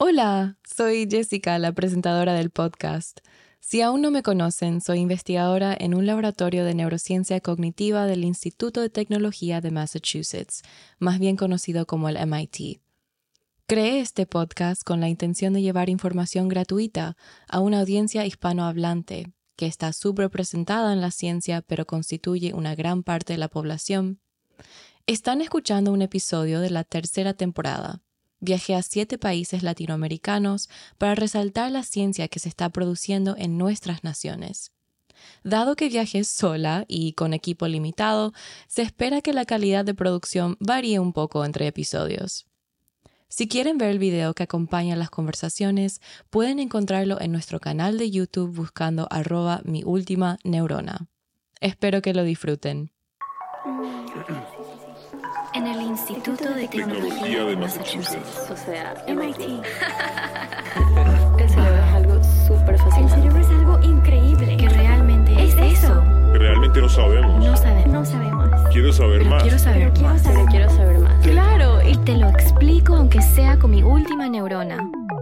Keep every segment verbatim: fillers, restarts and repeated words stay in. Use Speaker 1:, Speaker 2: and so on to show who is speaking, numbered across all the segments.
Speaker 1: Hola, soy Jessica, la presentadora del podcast. Si aún no me conocen, soy investigadora en un laboratorio de neurociencia cognitiva del Instituto de Tecnología de Massachusetts, más bien conocido como el M I T. Creé este podcast con la intención de llevar información gratuita a una audiencia hispanohablante que está subrepresentada en la ciencia pero constituye una gran parte de la población. Están escuchando un episodio de la tercera temporada. Viajé a siete países latinoamericanos para resaltar la ciencia que se está produciendo en nuestras naciones. Dado que viajé sola y con equipo limitado, se espera que la calidad de producción varíe un poco entre episodios. Si quieren ver el video que acompaña las conversaciones, pueden encontrarlo en nuestro canal de YouTube buscando arroba mi última neurona. Espero que lo disfruten.
Speaker 2: En el Instituto de Tecnología de Massachusetts,
Speaker 3: o sea, M I T.
Speaker 2: El cerebro es algo súper fascinante.
Speaker 3: El cerebro es algo increíble.
Speaker 2: Que realmente
Speaker 3: es eso.
Speaker 4: Realmente no sabemos.
Speaker 2: No sabemos.
Speaker 3: No sabemos.
Speaker 4: Quiero saber
Speaker 2: Pero
Speaker 4: más.
Speaker 2: quiero saber
Speaker 3: Pero quiero
Speaker 2: más.
Speaker 3: saber,
Speaker 2: Pero quiero saber más.
Speaker 3: Claro, y te lo explico aunque sea con mi última neurona.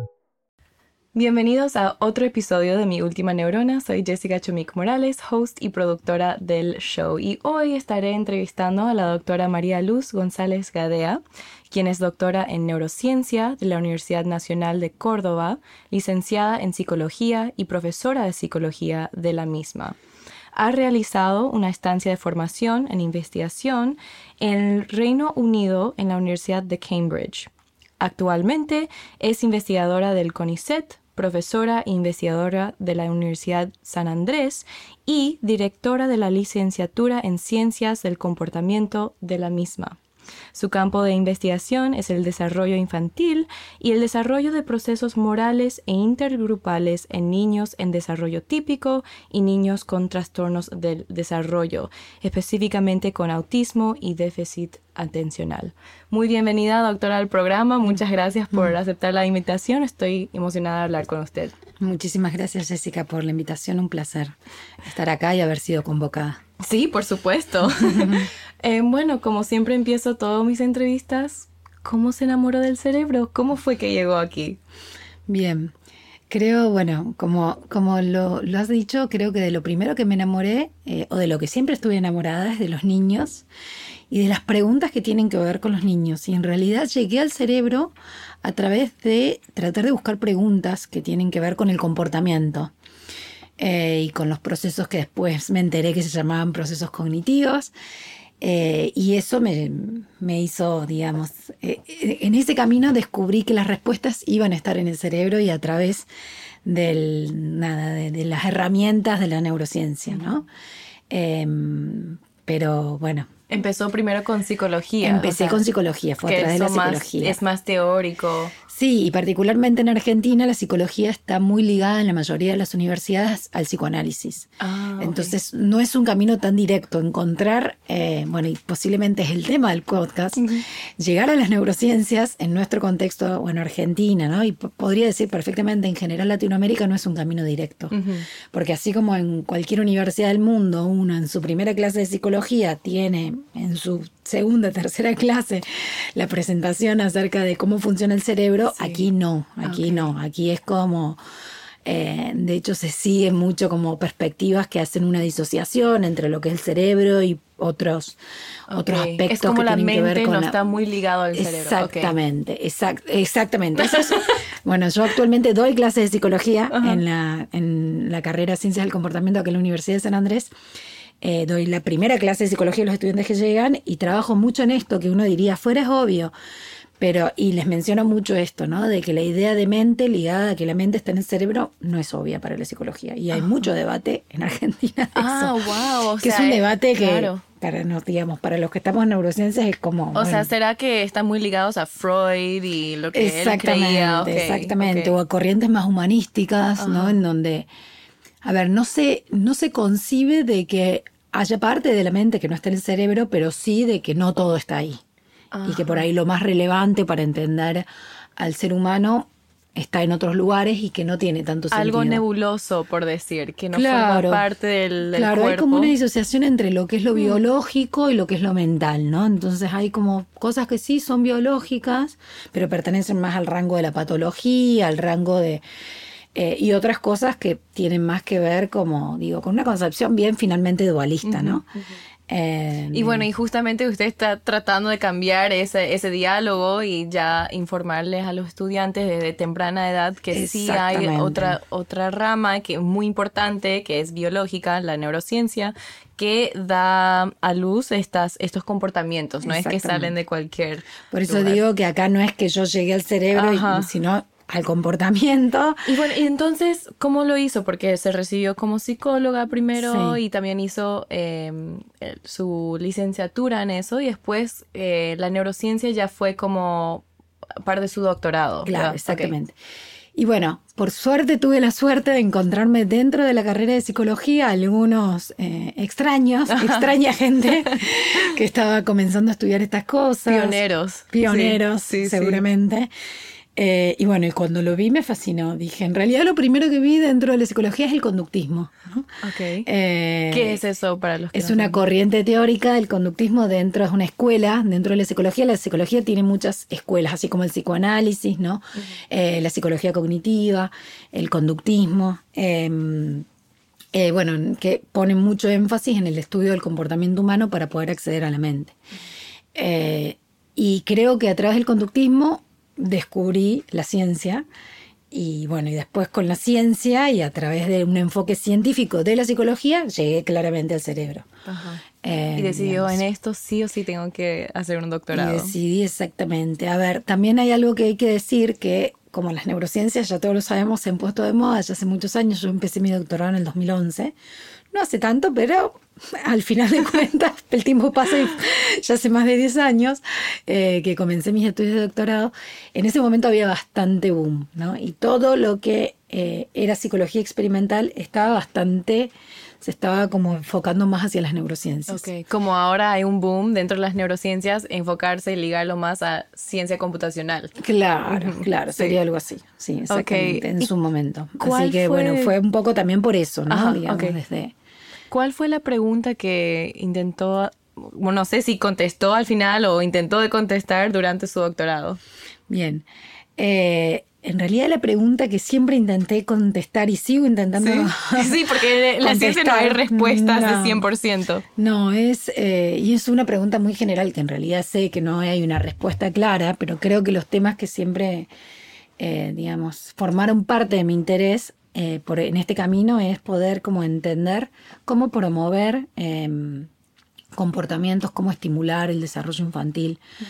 Speaker 1: Bienvenidos a otro episodio de Mi Última Neurona. Soy Jessica Chomik Morales, host y productora del show. Y hoy estaré entrevistando a la doctora María Luz González Gadea, quien es doctora en neurociencia de la Universidad Nacional de Córdoba, licenciada en psicología y profesora de psicología de la misma. Ha realizado una estancia de formación en investigación en el Reino Unido en la Universidad de Cambridge. Actualmente es investigadora del CONICET, profesora e investigadora de la Universidad San Andrés y directora de la licenciatura en Ciencias del Comportamiento de la misma. Su campo de investigación es el desarrollo infantil y el desarrollo de procesos morales e intergrupales en niños en desarrollo típico y niños con trastornos del desarrollo, específicamente con autismo y déficit atencional. Muy bienvenida, doctora, al programa. Muchas gracias por aceptar la invitación. Estoy emocionada de hablar con usted.
Speaker 5: Muchísimas gracias, Jessica, por la invitación. Un placer estar acá y haber sido convocada.
Speaker 1: Sí, por supuesto. eh, bueno, como siempre empiezo todas mis entrevistas, ¿cómo se enamoró del cerebro? ¿Cómo fue que llegó aquí?
Speaker 5: Bien, creo, bueno, como, como lo, lo has dicho, creo que de lo primero que me enamoré, eh, o de lo que siempre estuve enamorada, es de los niños y de las preguntas que tienen que ver con los niños. Y en realidad llegué al cerebro a través de tratar de buscar preguntas que tienen que ver con el comportamiento. Eh, y con los procesos que después me enteré que se llamaban procesos cognitivos. Eh, y eso me, me hizo, digamos, eh, en ese camino descubrí que las respuestas iban a estar en el cerebro y a través del, nada, de, de las herramientas de la neurociencia, ¿no? Eh, pero bueno.
Speaker 1: Empezó primero con psicología.
Speaker 5: Empecé
Speaker 1: o sea,
Speaker 5: con psicología, fue a través de la psicología.
Speaker 1: Más, es más teórico.
Speaker 5: Sí, y particularmente en Argentina la psicología está muy ligada en la mayoría de las universidades al psicoanálisis. Ah, okay. Entonces no es un camino tan directo encontrar, eh, bueno, y posiblemente es el tema del podcast, uh-huh. llegar a las neurociencias en nuestro contexto, bueno, Argentina, ¿no? Y p- podría decir perfectamente en general Latinoamérica no es un camino directo. Uh-huh. Porque así como en cualquier universidad del mundo, uno en su primera clase de psicología tiene en su segunda, tercera clase la presentación acerca de cómo funciona el cerebro, sí. Aquí no, aquí okay. no, aquí es como, eh, de hecho se sigue mucho como perspectivas que hacen una disociación entre lo que es el cerebro y otros, okay. otros aspectos
Speaker 1: es como
Speaker 5: que
Speaker 1: la
Speaker 5: tienen
Speaker 1: mente
Speaker 5: que ver con
Speaker 1: no
Speaker 5: la...
Speaker 1: está muy ligado al cerebro.
Speaker 5: Exactamente, okay. exact, exactamente. Eso es, bueno, yo actualmente doy clases de psicología uh-huh. en, la, en la carrera Ciencias del Comportamiento aquí en la Universidad de San Andrés. Eh, doy la primera clase de psicología a los estudiantes que llegan y trabajo mucho en esto que uno diría fuera es obvio, pero y les menciono mucho esto, ¿no? De que la idea de mente ligada a que la mente está en el cerebro no es obvia para la psicología y hay uh-huh. mucho debate en Argentina de
Speaker 1: ah,
Speaker 5: eso,
Speaker 1: wow, o
Speaker 5: que
Speaker 1: sea,
Speaker 5: es un debate que
Speaker 1: claro.
Speaker 5: para nos digamos para los que estamos en neurociencias es como
Speaker 1: o
Speaker 5: bueno,
Speaker 1: sea, ¿será que están muy ligados a Freud y lo que
Speaker 5: exactamente,
Speaker 1: él creía? Okay,
Speaker 5: exactamente,
Speaker 1: okay.
Speaker 5: o a corrientes más humanísticas, uh-huh. ¿no? En donde, a ver, no se, no se concibe de que haya parte de la mente que no está en el cerebro, pero sí de que no todo está ahí. Ajá. Y que por ahí lo más relevante para entender al ser humano está en otros lugares y que no tiene tanto sentido.
Speaker 1: Algo nebuloso, por decir, que no
Speaker 5: claro,
Speaker 1: forma parte del, del
Speaker 5: claro,
Speaker 1: cuerpo.
Speaker 5: Hay como una disociación entre lo que es lo biológico y lo que es lo mental, ¿no? Entonces hay como cosas que sí son biológicas, pero pertenecen más al rango de la patología, al rango de... Eh, y otras cosas que tienen más que ver, como digo, con una concepción bien finalmente dualista, ¿no?
Speaker 1: Uh-huh, uh-huh.
Speaker 5: Eh,
Speaker 1: y bueno, y justamente usted está tratando de cambiar ese, ese diálogo y ya informarles a los estudiantes desde temprana edad que sí hay otra, otra rama que es muy importante, que es biológica, la neurociencia, que da a luz estas, estos comportamientos, no es que salen de cualquier
Speaker 5: Por eso
Speaker 1: lugar.
Speaker 5: digo que acá no es que yo llegué al cerebro, y, sino al comportamiento.
Speaker 1: Y bueno, y entonces, ¿cómo lo hizo? Porque se recibió como psicóloga primero sí. y también hizo eh, su licenciatura en eso y después eh, la neurociencia ya fue como parte de su doctorado.
Speaker 5: Claro,
Speaker 1: ¿verdad?
Speaker 5: exactamente.
Speaker 1: Okay.
Speaker 5: Y bueno, por suerte tuve la suerte de encontrarme dentro de la carrera de psicología algunos eh, extraños, Ajá. extraña gente que estaba comenzando a estudiar estas cosas.
Speaker 1: Pioneros.
Speaker 5: Pioneros,
Speaker 1: sí, sí,
Speaker 5: seguramente. Sí. Eh, y bueno, y cuando lo vi me fascinó. Dije, en realidad lo primero que vi dentro de la psicología es el conductismo, ¿no?
Speaker 1: Okay. Eh, ¿Qué es eso para los que
Speaker 5: Es
Speaker 1: no
Speaker 5: una
Speaker 1: saben?
Speaker 5: corriente teórica, el conductismo dentro es una escuela, dentro de la psicología. La psicología tiene muchas escuelas, así como el psicoanálisis, ¿no? Uh-huh. Eh, la psicología cognitiva, el conductismo, eh, eh, bueno, que ponen mucho énfasis en el estudio del comportamiento humano para poder acceder a la mente. Uh-huh. Eh, y creo que a través del conductismo descubrí la ciencia y bueno, y después con la ciencia y a través de un enfoque científico de la psicología llegué claramente al cerebro.
Speaker 1: Ajá. Eh, y decidió digamos, en esto sí o sí tengo que hacer un doctorado.
Speaker 5: Y decidí exactamente. A ver, también hay algo que hay que decir que como las neurociencias, ya todos lo sabemos, se han puesto de moda ya hace muchos años. Yo empecé mi doctorado en el dos mil once. No hace tanto, pero al final de cuentas el tiempo pasa y ya hace más de diez años eh, que comencé mis estudios de doctorado. En ese momento había bastante boom, ¿no? Y todo lo que eh, era psicología experimental estaba bastante... se estaba como enfocando más hacia las neurociencias.
Speaker 1: Okay. Como ahora hay un boom dentro de las neurociencias, enfocarse y ligarlo más a ciencia computacional.
Speaker 5: Claro, claro, sería sí. algo así. Sí, exactamente, okay. en su momento. Así que
Speaker 1: fue?
Speaker 5: bueno, fue un poco también por eso, ¿no?
Speaker 1: Ajá,
Speaker 5: Digamos,
Speaker 1: okay.
Speaker 5: desde...
Speaker 1: ¿Cuál fue la pregunta que intentó, bueno, no sé si contestó al final o intentó de contestar durante su doctorado?
Speaker 5: Bien. Eh, en realidad la pregunta que siempre intenté contestar y sigo intentando
Speaker 1: Sí, sí porque en la ciencia no hay respuestas no, de cien por ciento.
Speaker 5: No, es, eh, y es una pregunta muy general que en realidad sé que no hay una respuesta clara, pero creo que los temas que siempre, eh, digamos, formaron parte de mi interés eh, por, en este camino es poder como entender cómo promover eh, comportamientos, cómo estimular el desarrollo infantil, uh-huh.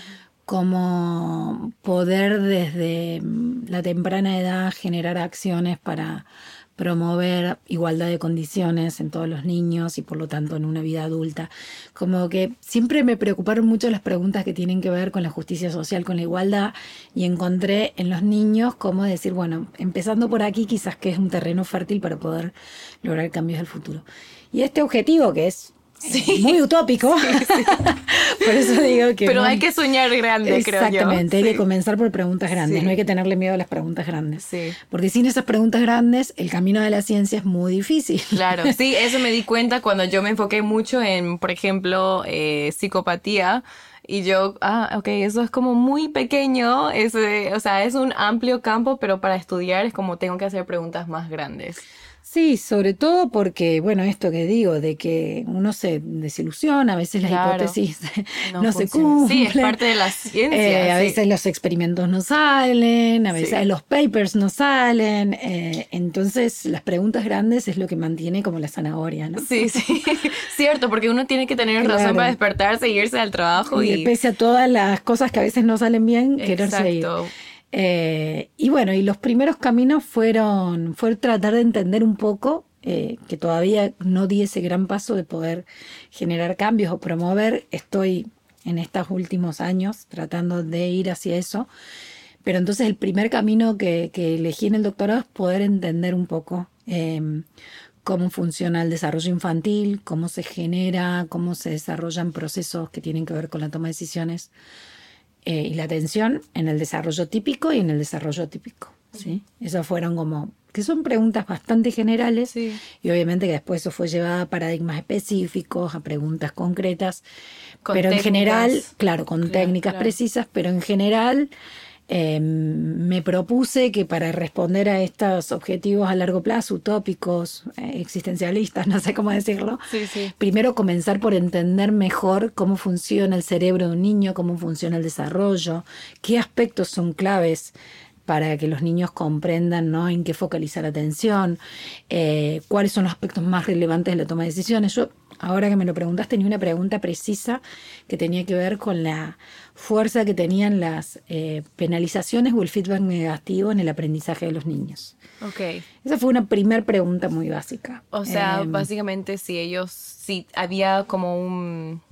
Speaker 5: cómo poder desde la temprana edad generar acciones para promover igualdad de condiciones en todos los niños y por lo tanto en una vida adulta. Como que siempre me preocuparon mucho las preguntas que tienen que ver con la justicia social, con la igualdad, y encontré en los niños cómo decir, bueno, empezando por aquí quizás que es un terreno fértil para poder lograr cambios del futuro. Y este objetivo que es Sí. muy utópico, sí, sí. por eso digo que...
Speaker 1: Pero
Speaker 5: muy...
Speaker 1: hay que soñar grande, creo yo.
Speaker 5: Exactamente, hay
Speaker 1: sí.
Speaker 5: que comenzar por preguntas grandes,
Speaker 1: sí.
Speaker 5: no hay que tenerle miedo a las preguntas grandes.
Speaker 1: Sí.
Speaker 5: Porque sin esas preguntas grandes, el camino de la ciencia es muy difícil.
Speaker 1: Claro, sí, eso me di cuenta cuando yo me enfoqué mucho en, por ejemplo, eh, psicopatía. Y yo, ah, ok, eso es como muy pequeño, es, eh, o sea, es un amplio campo, pero para estudiar es como tengo que hacer preguntas más grandes.
Speaker 5: Sí, sobre todo porque, bueno, esto que digo, de que uno se desilusiona, a veces las claro. hipótesis no, no se cumplen.
Speaker 1: Sí, es parte de la ciencia.
Speaker 5: Eh, a
Speaker 1: sí.
Speaker 5: veces los experimentos no salen, a veces
Speaker 1: sí.
Speaker 5: los papers no salen. Eh, entonces, las preguntas grandes es lo que mantiene como la zanahoria, ¿no?
Speaker 1: Sí, sí, cierto, porque uno tiene que tener claro. razón para despertarse, irse al trabajo. Y,
Speaker 5: y pese a todas las cosas que a veces no salen bien, Exacto. querer seguir. Eh, y bueno, y los primeros caminos fueron, fue tratar de entender un poco, eh, que todavía no di ese gran paso de poder generar cambios o promover. Estoy en estos últimos años tratando de ir hacia eso. Pero entonces el primer camino que, que elegí en el doctorado es poder entender un poco eh, cómo funciona el desarrollo infantil, cómo se genera, cómo se desarrollan procesos que tienen que ver con la toma de decisiones. Eh, y la atención en el desarrollo típico y en el desarrollo atípico. ¿sí? Esas fueron como, que son preguntas bastante generales, sí. Y obviamente que después eso fue llevado a paradigmas específicos, a preguntas concretas, con pero técnicas, en general, claro, con claro, técnicas claro. precisas, pero en general eh, me propuse que para responder a estos objetivos a largo plazo, utópicos, eh, existencialistas, no sé cómo decirlo,
Speaker 1: sí, sí.
Speaker 5: primero comenzar por entender mejor cómo funciona el cerebro de un niño, cómo funciona el desarrollo, qué aspectos son claves para que los niños comprendan, ¿no?, en qué focalizar atención, eh, cuáles son los aspectos más relevantes de la toma de decisiones. Yo, ahora que me lo preguntas, tenía una pregunta precisa que tenía que ver con la fuerza que tenían las eh, penalizaciones o el feedback negativo en el aprendizaje de los niños.
Speaker 1: Okay.
Speaker 5: Esa fue una primera pregunta muy básica.
Speaker 1: O sea,
Speaker 5: eh,
Speaker 1: básicamente si ellos, si había como un...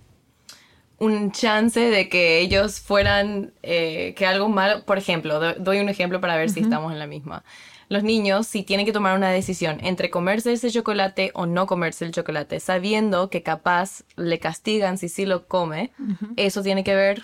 Speaker 1: un chance de que ellos fueran, eh, que algo malo, por ejemplo, do, doy un ejemplo para ver uh-huh. si estamos en la misma. Los niños, si tienen que tomar una decisión entre comerse ese chocolate o no comerse el chocolate, sabiendo que capaz le castigan si sí lo come, uh-huh. ¿eso tiene que ver?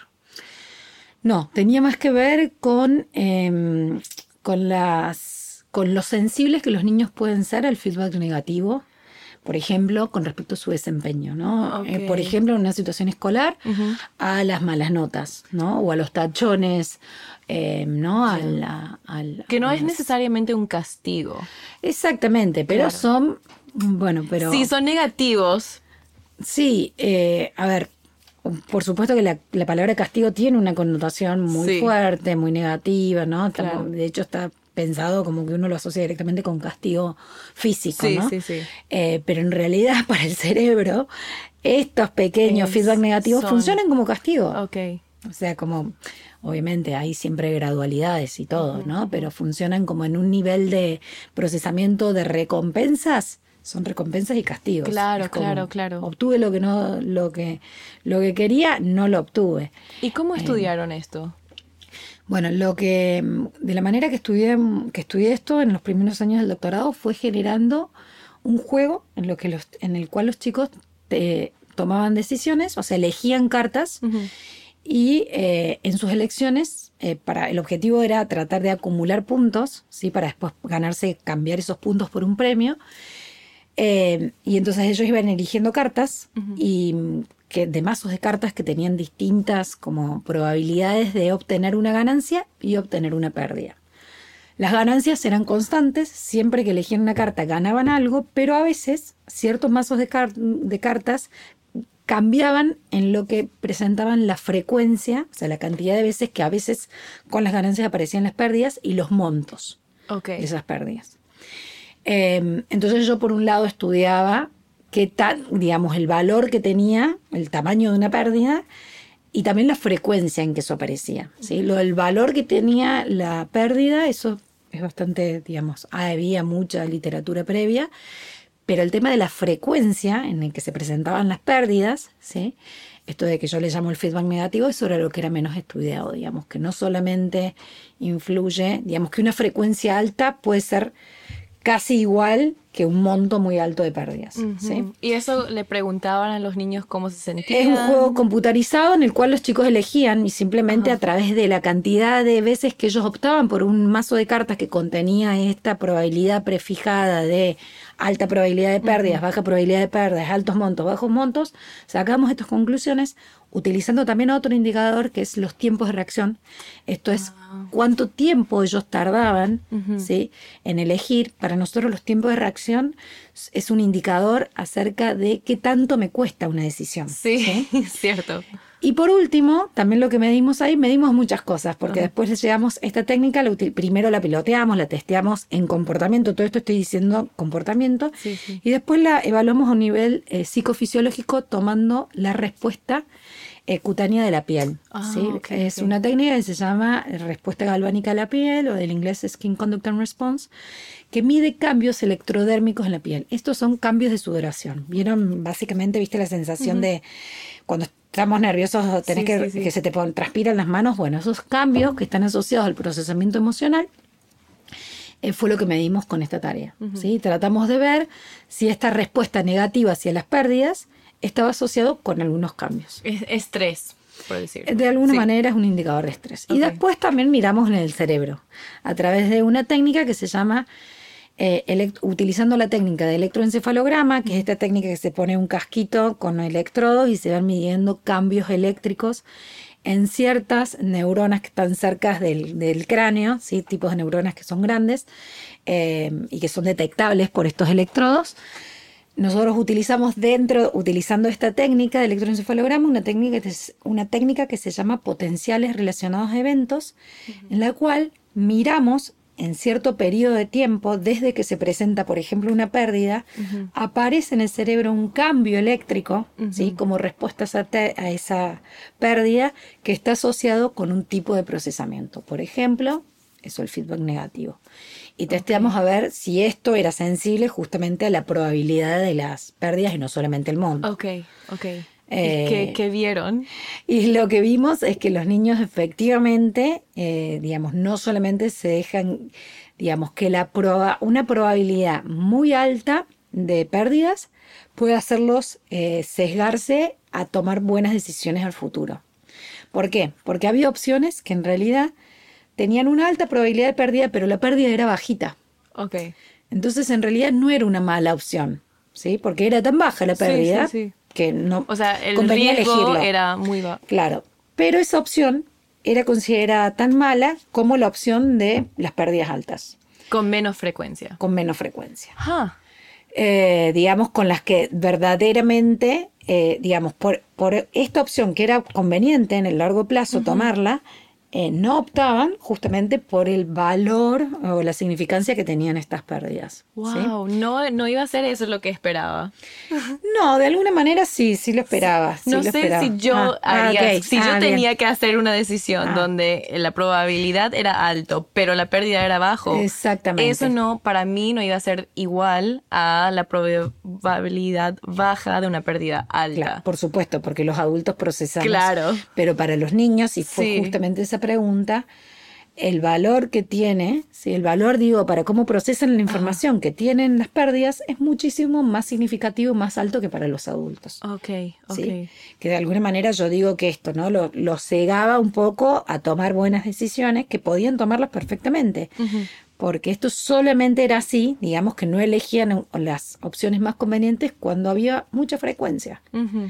Speaker 5: No, tenía más que ver con, eh, con, las, con lo sensibles que los niños pueden ser al feedback negativo. Por ejemplo, con respecto a su desempeño, ¿no? Okay. Eh, por ejemplo, en una situación escolar, uh-huh. a las malas notas, ¿no? O a los tachones, eh, ¿no? Sí. A la, a la,
Speaker 1: que no
Speaker 5: a
Speaker 1: es necesariamente un castigo.
Speaker 5: Exactamente, pero claro. son, bueno, pero...
Speaker 1: Sí, son negativos.
Speaker 5: Sí, eh, a ver, por supuesto que la, la palabra castigo tiene una connotación muy sí. fuerte, muy negativa, ¿no?
Speaker 1: Claro.
Speaker 5: De hecho, está pensado como que uno lo asocia directamente con castigo físico,
Speaker 1: sí,
Speaker 5: ¿no?
Speaker 1: Sí, sí,
Speaker 5: eh, pero en realidad para el cerebro estos pequeños es, feedback negativos son... funcionan como castigo.
Speaker 1: Okay.
Speaker 5: O sea, como, obviamente hay siempre gradualidades y todo, uh-huh. ¿no? Pero funcionan como en un nivel de procesamiento de recompensas. Son recompensas y castigos.
Speaker 1: Claro, claro, claro.
Speaker 5: Obtuve lo que no, lo que, lo que quería, no lo obtuve.
Speaker 1: ¿Y cómo estudiaron
Speaker 5: eh,
Speaker 1: esto?
Speaker 5: Bueno, lo que de la manera que estudié, que estudié esto en los primeros años del doctorado fue generando un juego en lo que los, en el cual los chicos te, tomaban decisiones, o sea, elegían cartas uh-huh. y eh, en sus elecciones, eh, para el objetivo era tratar de acumular puntos, ¿sí? Para después ganarse, cambiar esos puntos por un premio. Eh, y entonces ellos iban eligiendo cartas uh-huh. y que de mazos de cartas que tenían distintas como probabilidades de obtener una ganancia y obtener una pérdida. Las ganancias eran constantes, siempre que elegían una carta ganaban algo, pero a veces ciertos mazos de, car- de cartas cambiaban en lo que presentaban la frecuencia, o sea, la cantidad de veces que a veces con las ganancias aparecían las pérdidas y los montos
Speaker 1: okay.
Speaker 5: de esas pérdidas. Eh, entonces yo por un lado estudiaba qué tal, digamos, el valor que tenía, el tamaño de una pérdida y también la frecuencia en que eso aparecía, ¿sí? Lo del valor que tenía la pérdida, eso es bastante, digamos, había mucha literatura previa, pero el tema de la frecuencia en el que se presentaban las pérdidas, ¿sí? Esto de que yo le llamo el feedback negativo, eso era lo que era menos estudiado, digamos, que no solamente influye, digamos que una frecuencia alta puede ser casi igual que un monto muy alto de pérdidas. Uh-huh. ¿Sí?
Speaker 1: ¿Y eso le preguntaban a los niños cómo se sentían?
Speaker 5: Es un juego computarizado en el cual los chicos elegían y simplemente uh-huh. a través de la cantidad de veces que ellos optaban por un mazo de cartas que contenía esta probabilidad prefijada de alta probabilidad de pérdidas, uh-huh. baja probabilidad de pérdidas, altos montos, bajos montos, sacamos estas conclusiones utilizando también otro indicador que es los tiempos de reacción. Esto es uh-huh. cuánto tiempo ellos tardaban uh-huh. ¿sí? en elegir. Para nosotros los tiempos de reacción es un indicador acerca de qué tanto me cuesta una decisión.
Speaker 1: Sí, ¿sí? Cierto.
Speaker 5: Y por último, también lo que medimos ahí, medimos muchas cosas, porque uh-huh. después llegamos, esta técnica, la util- primero la piloteamos, la testeamos en comportamiento, todo esto estoy diciendo comportamiento,
Speaker 1: sí, sí.
Speaker 5: y después la evaluamos a un nivel eh, psicofisiológico tomando la respuesta eh, cutánea de la piel.
Speaker 1: Ah,
Speaker 5: ¿sí?
Speaker 1: okay,
Speaker 5: es
Speaker 1: okay.
Speaker 5: una técnica que se llama respuesta galvánica a la piel, o del inglés Skin Conduct and Response, que mide cambios electrodérmicos en la piel. Estos son cambios de sudoración. ¿Vieron? Básicamente, ¿viste la sensación uh-huh. de cuando estamos nerviosos, tenés sí,
Speaker 1: sí,
Speaker 5: que,
Speaker 1: sí.
Speaker 5: que se te pon, transpiran las manos? Bueno, esos cambios que están asociados al procesamiento emocional eh, fue lo que medimos con esta tarea. Uh-huh. ¿sí? Tratamos de ver si esta respuesta negativa hacia las pérdidas estaba asociado con algunos cambios.
Speaker 1: Es, estrés. por decirlo.
Speaker 5: De alguna
Speaker 1: sí.
Speaker 5: manera es un indicador de estrés.
Speaker 1: Okay.
Speaker 5: Y después también miramos en el cerebro, a través de una técnica que se llama, eh, elect- utilizando la técnica de electroencefalograma, que es esta técnica que se pone un casquito con electrodos y se van midiendo cambios eléctricos en ciertas neuronas que están cerca del, del cráneo, ¿sí? Tipos de neuronas que son grandes eh, y que son detectables por estos electrodos. Nosotros utilizamos dentro, utilizando esta técnica de electroencefalograma, una técnica que, es, una técnica que se llama potenciales relacionados a eventos, uh-huh. en la cual miramos en cierto periodo de tiempo, desde que se presenta, por ejemplo, una pérdida, uh-huh. aparece en el cerebro un cambio eléctrico, uh-huh. ¿sí? Como respuesta a esa, te- a esa pérdida, que está asociado con un tipo de procesamiento. Por ejemplo, eso, el feedback negativo. Y testeamos okay. a ver si esto era sensible justamente a la probabilidad de las pérdidas y no solamente el monto.
Speaker 1: Ok, ok.
Speaker 5: Eh,
Speaker 1: ¿Y qué, qué vieron?
Speaker 5: Y lo que vimos es que los niños efectivamente, eh, digamos, no solamente se dejan, digamos, que la proba- una probabilidad muy alta de pérdidas puede hacerlos eh, sesgarse a tomar buenas decisiones al futuro. ¿Por qué? Porque había opciones que en realidad tenían una alta probabilidad de pérdida, pero la pérdida era bajita.
Speaker 1: Ok.
Speaker 5: Entonces, en realidad no era una mala opción, ¿sí? Porque era tan baja la pérdida
Speaker 1: sí, sí, sí.
Speaker 5: que no
Speaker 1: o sea, el
Speaker 5: convenía
Speaker 1: riesgo
Speaker 5: elegirlo.
Speaker 1: Era muy bajo.
Speaker 5: Claro. Pero esa opción era considerada tan mala como la opción de las pérdidas altas.
Speaker 1: Con menos frecuencia.
Speaker 5: Con menos frecuencia.
Speaker 1: Huh.
Speaker 5: Eh, digamos, con las que verdaderamente, eh, digamos, por, por esta opción que era conveniente en el largo plazo uh-huh. tomarla, Eh, no optaban justamente por el valor o la significancia que tenían estas pérdidas.
Speaker 1: Wow,
Speaker 5: ¿sí?
Speaker 1: no, no iba a ser eso lo que esperaba.
Speaker 5: No, de alguna manera sí, sí lo esperaba. Sí
Speaker 1: no
Speaker 5: lo
Speaker 1: sé
Speaker 5: esperaba.
Speaker 1: si yo
Speaker 5: ah,
Speaker 1: haría,
Speaker 5: ah, okay.
Speaker 1: si
Speaker 5: ah,
Speaker 1: yo
Speaker 5: bien.
Speaker 1: tenía que hacer una decisión
Speaker 5: ah.
Speaker 1: donde la probabilidad era alto, pero la pérdida era bajo.
Speaker 5: Exactamente.
Speaker 1: Eso no, para mí no iba a ser igual a la probabilidad baja de una pérdida alta.
Speaker 5: Claro, por supuesto, porque los adultos procesamos.
Speaker 1: Claro.
Speaker 5: Pero para los niños, y fue
Speaker 1: sí.
Speaker 5: justamente esa pregunta, el valor que tiene, ¿sí? el valor, digo, para cómo procesan la información ah. que tienen las pérdidas es muchísimo más significativo, más alto que para los adultos.
Speaker 1: Ok, ok.
Speaker 5: ¿sí? Que de alguna manera yo digo que esto, ¿no? Lo, lo cegaba un poco a tomar buenas decisiones que podían tomarlas perfectamente. Uh-huh. Porque esto solamente era así, digamos que no elegían las opciones más convenientes cuando había mucha frecuencia. Uh-huh.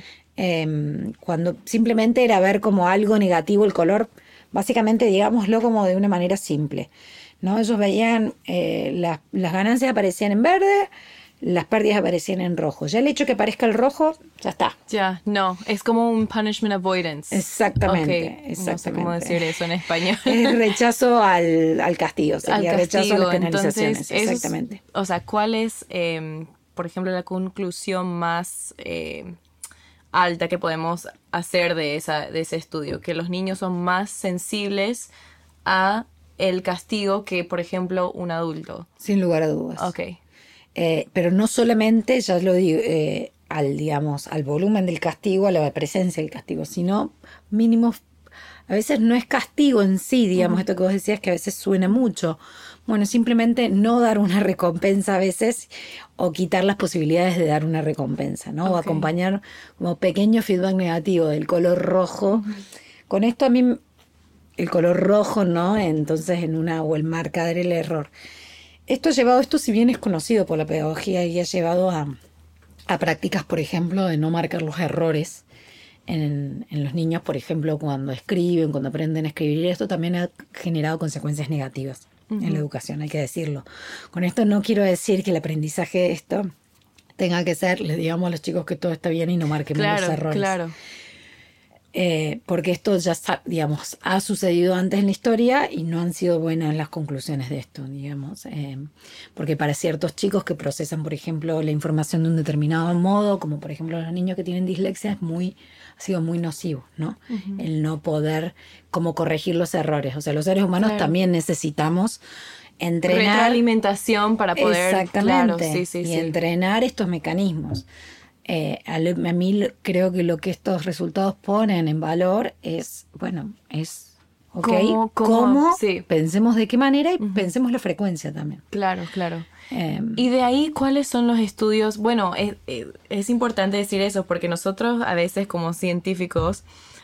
Speaker 5: Eh, cuando simplemente era ver como algo negativo el color, básicamente digámoslo como de una manera simple, ¿no? Ellos veían eh, las, las ganancias aparecían en verde, las pérdidas aparecían en rojo. Ya el hecho que aparezca el rojo, ya está.
Speaker 1: Ya, no, es como un punishment avoidance.
Speaker 5: Exactamente,
Speaker 1: okay.
Speaker 5: exactamente.
Speaker 1: No sé cómo decir eso en español.
Speaker 5: Es rechazo al, al castigo, sería
Speaker 1: al castigo.
Speaker 5: rechazo a las penalizaciones.
Speaker 1: Entonces,
Speaker 5: exactamente.
Speaker 1: Es, o sea, ¿cuál es, eh, por ejemplo, la conclusión más eh, alta que podemos hacer de, esa, de ese estudio? Que los niños son más sensibles a el castigo que, por ejemplo, un adulto.
Speaker 5: Sin lugar a dudas.
Speaker 1: Ok.
Speaker 5: Eh, pero no solamente, ya lo digo, eh, al, digamos, al volumen del castigo, a la presencia del castigo, sino mínimo, a veces no es castigo en sí, digamos, uh-huh. esto que vos decías que a veces suena mucho. Bueno, simplemente no dar una recompensa a veces o quitar las posibilidades de dar una recompensa, ¿no? Okay. O acompañar como pequeño feedback negativo del color rojo. Uh-huh. Con esto a mí, el color rojo, ¿no? Entonces en una, o el marcar el error. Esto ha llevado, esto si bien es conocido por la pedagogía y ha llevado a, a prácticas, por ejemplo, de no marcar los errores en, en los niños, por ejemplo, cuando escriben, cuando aprenden a escribir. Esto también ha generado consecuencias negativas uh-huh. en la educación, hay que decirlo. Con esto no quiero decir que el aprendizaje de esto tenga que ser, les digamos a los chicos que todo está bien y no marquemos
Speaker 1: claro,
Speaker 5: los errores.
Speaker 1: Claro,
Speaker 5: Eh, porque esto ya, digamos, ha sucedido antes en la historia y no han sido buenas las conclusiones de esto, digamos. Eh, porque para ciertos chicos que procesan, por ejemplo, la información de un determinado modo, como por ejemplo los niños que tienen dislexia, es muy, ha sido muy nocivo, ¿no? Uh-huh. El no poder como corregir los errores. O sea, los seres humanos claro. también necesitamos entrenar.
Speaker 1: Retroalimentación para poder...
Speaker 5: Exactamente.
Speaker 1: Claro, sí, sí,
Speaker 5: y
Speaker 1: sí.
Speaker 5: entrenar estos mecanismos. Eh, a, a mí creo que lo que estos resultados ponen en valor es, bueno, es, ok,
Speaker 1: ¿Cómo? ¿Cómo?
Speaker 5: ¿Cómo?
Speaker 1: Sí.
Speaker 5: Pensemos de qué manera y
Speaker 1: uh-huh.
Speaker 5: pensemos la frecuencia también.
Speaker 1: Claro, claro.
Speaker 5: Eh,
Speaker 1: y de ahí, ¿cuáles son los estudios? Bueno, es, es importante decir eso porque nosotros a veces como científicos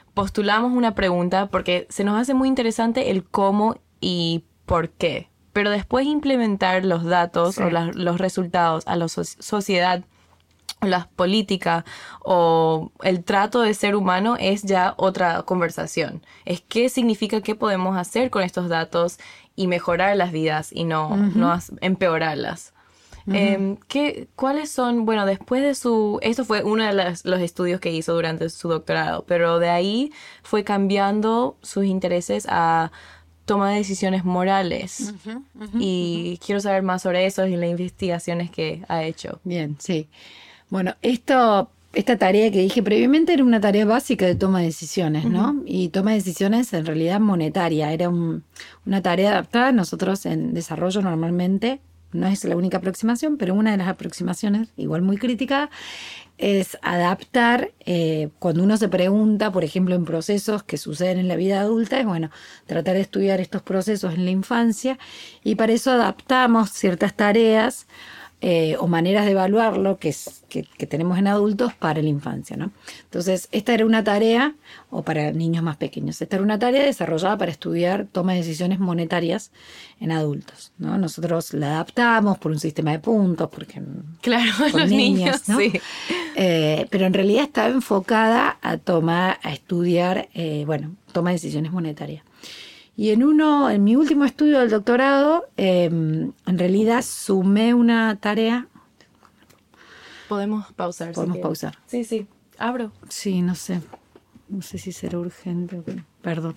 Speaker 1: postulamos una pregunta porque se nos hace muy interesante el cómo y por qué. Pero después implementar los datos sí. o la, los resultados a la so- sociedad, la política o el trato de ser humano es ya otra conversación. Es qué significa, qué podemos hacer con estos datos y mejorar las vidas y no, uh-huh. no empeorarlas. Uh-huh. Eh, ¿qué, ¿Cuáles son, bueno, después de su, esto fue uno de las, los estudios que hizo durante su doctorado, pero de ahí fue cambiando sus intereses a toma de decisiones morales. Uh-huh, uh-huh, y uh-huh. quiero saber más sobre eso y las investigaciones que ha hecho.
Speaker 5: Bien, sí. Bueno, esto, esta tarea que dije previamente era una tarea básica de toma de decisiones, ¿no? Uh-huh. Y toma de decisiones en realidad monetaria. Era un, una tarea adaptada. Nosotros en desarrollo normalmente, no es la única aproximación, pero una de las aproximaciones, igual muy crítica, es adaptar, eh, cuando uno se pregunta, por ejemplo, en procesos que suceden en la vida adulta, es bueno, tratar de estudiar estos procesos en la infancia, y para eso adaptamos ciertas tareas Eh, o maneras de evaluarlo que, es, que, que tenemos en adultos para la infancia, ¿no? Entonces, esta era una tarea, o para niños más pequeños, esta era una tarea desarrollada para estudiar toma de decisiones monetarias en adultos, ¿no? Nosotros la adaptamos por un sistema de puntos, porque
Speaker 1: claro,
Speaker 5: con
Speaker 1: los
Speaker 5: niños,
Speaker 1: niños,
Speaker 5: ¿no?
Speaker 1: sí.
Speaker 5: Eh, pero en realidad estaba enfocada a tomar, a estudiar, eh, bueno, toma de decisiones monetarias. Y en uno, en mi último estudio del doctorado, eh, en realidad sumé una tarea.
Speaker 1: Podemos pausar.
Speaker 5: Podemos
Speaker 1: si
Speaker 5: pausar.
Speaker 1: Sí, sí. Abro.
Speaker 5: Sí, no sé. No sé si será urgente. Perdón.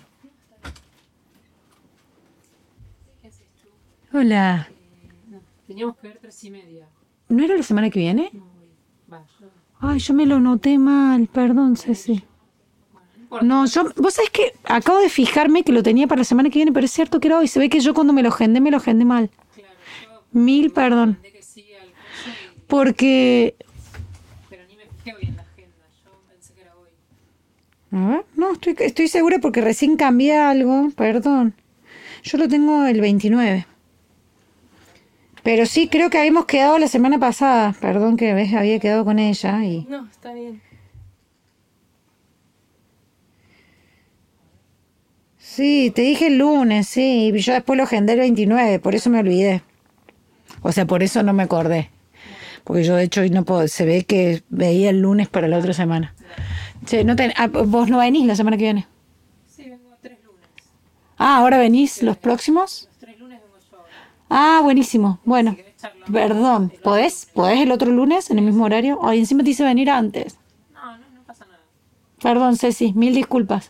Speaker 4: ¿Qué haces tú?
Speaker 5: Hola.
Speaker 4: Eh, no, teníamos que ver tres y media.
Speaker 5: ¿No era la semana que viene?
Speaker 4: No, va, yo...
Speaker 5: Ay, yo me lo noté mal. Perdón, Ceci. No, yo, vos sabés que acabo de fijarme que lo tenía para la semana que viene, pero es cierto que era hoy. Se ve que yo cuando me lo agendé, me lo agendé mal.
Speaker 4: Claro, yo
Speaker 5: Mil perdón.
Speaker 4: que sí al y...
Speaker 5: Porque...
Speaker 4: Pero ni me fijé hoy en la agenda. Yo pensé que era hoy.
Speaker 5: A ver, no, estoy, estoy segura porque recién cambié algo. Perdón. Yo lo tengo el veintinueve. Pero sí, creo que habíamos quedado la semana pasada. Perdón que ves, había quedado con ella y...
Speaker 1: No, está bien.
Speaker 5: Sí, te dije el lunes, sí, y yo después lo agendé el veintinueve, por eso me olvidé. O sea, por eso no me acordé. Porque yo de hecho no puedo, se ve que veía el lunes para la otra semana. Che, no ten, ah, ¿vos no venís la semana que viene?
Speaker 4: Sí, vengo tres lunes.
Speaker 5: Ah, ¿ahora venís los próximos?
Speaker 4: Los tres lunes vengo yo ahora.
Speaker 5: Ah, buenísimo. Bueno, perdón, ¿podés? ¿Podés el otro lunes en el mismo horario? Ay, encima te hice venir antes.
Speaker 4: No, no, no pasa nada.
Speaker 5: Perdón, Ceci, mil disculpas.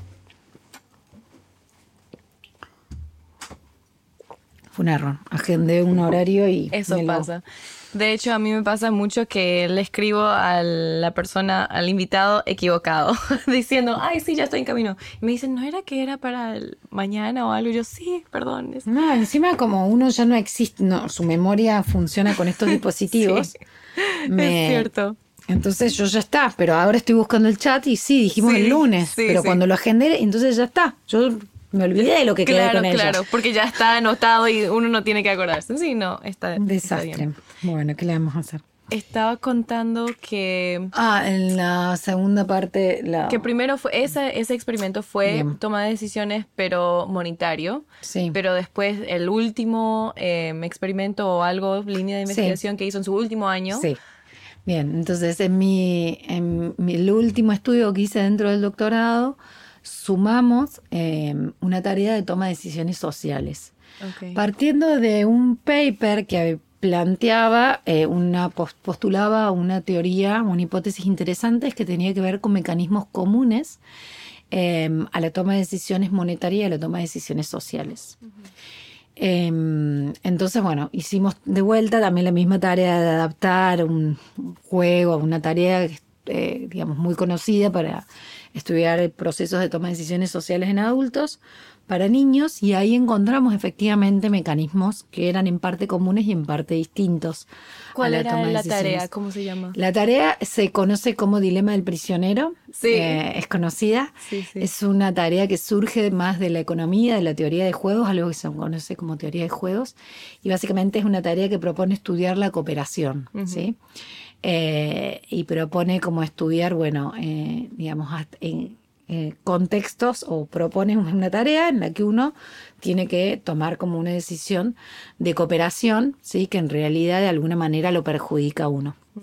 Speaker 5: Fue un error. Agendé un horario y...
Speaker 1: Eso
Speaker 5: me lo...
Speaker 1: pasa. De hecho, a mí me pasa mucho que le escribo a la persona, al invitado equivocado, diciendo, ay, sí, ya estoy en camino. Y me dicen, ¿no era que era para el mañana o algo? Y yo, sí, perdón. Es...
Speaker 5: No, encima como uno ya no existe, no, su memoria funciona con estos dispositivos.
Speaker 1: Sí,
Speaker 5: me...
Speaker 1: es cierto.
Speaker 5: Entonces yo ya está, pero ahora estoy buscando el chat y sí, dijimos
Speaker 1: Sí,
Speaker 5: el lunes,
Speaker 1: sí,
Speaker 5: pero
Speaker 1: sí.
Speaker 5: cuando lo agendé, entonces ya está. Yo me olvidé de lo que quedé
Speaker 1: Claro,
Speaker 5: con ella.
Speaker 1: claro, porque ya está anotado y uno no tiene que acordarse. Sí, no, está,
Speaker 5: Un
Speaker 1: está
Speaker 5: desastre.
Speaker 1: bien.
Speaker 5: Bueno, ¿qué le vamos a hacer?
Speaker 1: Estaba contando que...
Speaker 5: Ah, en la segunda parte... La...
Speaker 1: Que primero fue, ese, ese experimento fue
Speaker 5: Bien.
Speaker 1: toma de decisiones, pero monetario.
Speaker 5: Sí.
Speaker 1: Pero después el último eh, experimento o algo, línea de investigación
Speaker 5: Sí.
Speaker 1: que hizo en su último año.
Speaker 5: Sí. Bien, entonces en mi, en mi el último estudio que hice dentro del doctorado, sumamos eh, una tarea de toma de decisiones sociales.
Speaker 1: Okay.
Speaker 5: Partiendo de un paper que planteaba, eh, una postulaba una teoría, una hipótesis interesante que tenía que ver con mecanismos comunes eh, a la toma de decisiones monetarias y a la toma de decisiones sociales. Uh-huh. Eh, entonces, bueno, hicimos de vuelta también la misma tarea de adaptar un juego, una tarea, eh, digamos, muy conocida para estudiar procesos de toma de decisiones sociales en adultos, para niños, y ahí encontramos efectivamente mecanismos que eran en parte comunes y en parte distintos.
Speaker 1: ¿Cuál
Speaker 5: a la
Speaker 1: era
Speaker 5: toma de
Speaker 1: la
Speaker 5: decisiones.
Speaker 1: tarea? ¿Cómo se llama?
Speaker 5: La tarea se conoce como dilema del prisionero.
Speaker 1: Sí.
Speaker 5: Eh, es conocida.
Speaker 1: Sí, sí.
Speaker 5: Es una tarea que surge más de la economía, de la teoría de juegos, algo que se conoce como teoría de juegos. Y básicamente es una tarea que propone estudiar la cooperación, uh-huh. ¿sí? Eh, y propone como estudiar, bueno, eh, digamos, en, eh, contextos o proponen una tarea en la que uno tiene que tomar como una decisión de cooperación, ¿sí? Que en realidad de alguna manera lo perjudica a uno. Uh-huh.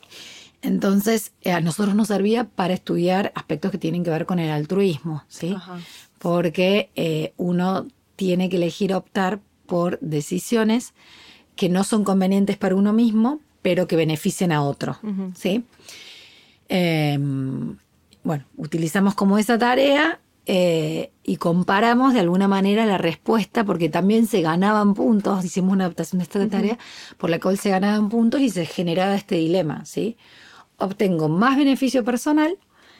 Speaker 5: Entonces, eh, a nosotros nos servía para estudiar aspectos que tienen que ver con el altruismo, ¿sí? Uh-huh. Porque eh, uno tiene que elegir optar por decisiones que no son convenientes para uno mismo, pero que beneficien a otro, uh-huh. ¿sí? Eh, bueno, utilizamos como esa tarea eh, y comparamos de alguna manera la respuesta, porque también se ganaban puntos, hicimos una adaptación de esta uh-huh. tarea, por la cual se ganaban puntos y se generaba este dilema, ¿sí? Obtengo más beneficio personal,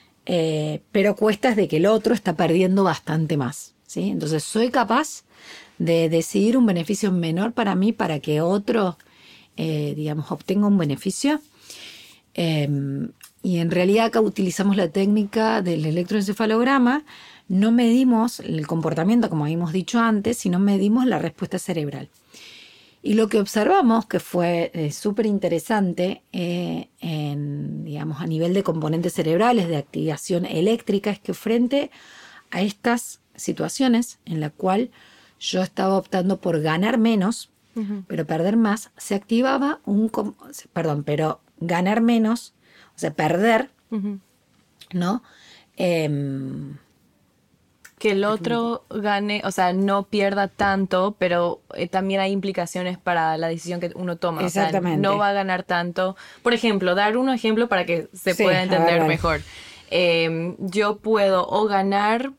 Speaker 5: eh, pero a cuestas de que el otro está perdiendo bastante más, ¿sí? Entonces, ¿soy capaz de decidir un beneficio menor para mí para que otro, eh, digamos, obtenga un beneficio? Eh, y en realidad acá utilizamos la técnica del electroencefalograma. No medimos el comportamiento, como habíamos dicho antes, sino medimos la respuesta cerebral. Y lo que observamos, que fue eh, súper interesante, eh, en, digamos, a nivel de componentes cerebrales, de activación eléctrica, es que frente a estas situaciones en la cual yo estaba optando por ganar menos, uh-huh. pero perder más, se activaba un... Perdón, pero ganar menos, o sea, perder, uh-huh. ¿no? Eh,
Speaker 1: que el otro gane, o sea, no pierda tanto, pero eh, también hay implicaciones para la decisión que uno toma.
Speaker 5: Exactamente.
Speaker 1: O sea, no va a ganar tanto. Por ejemplo, dar un ejemplo para que se sí, pueda entender ver, vale. mejor. Eh, yo puedo o ganar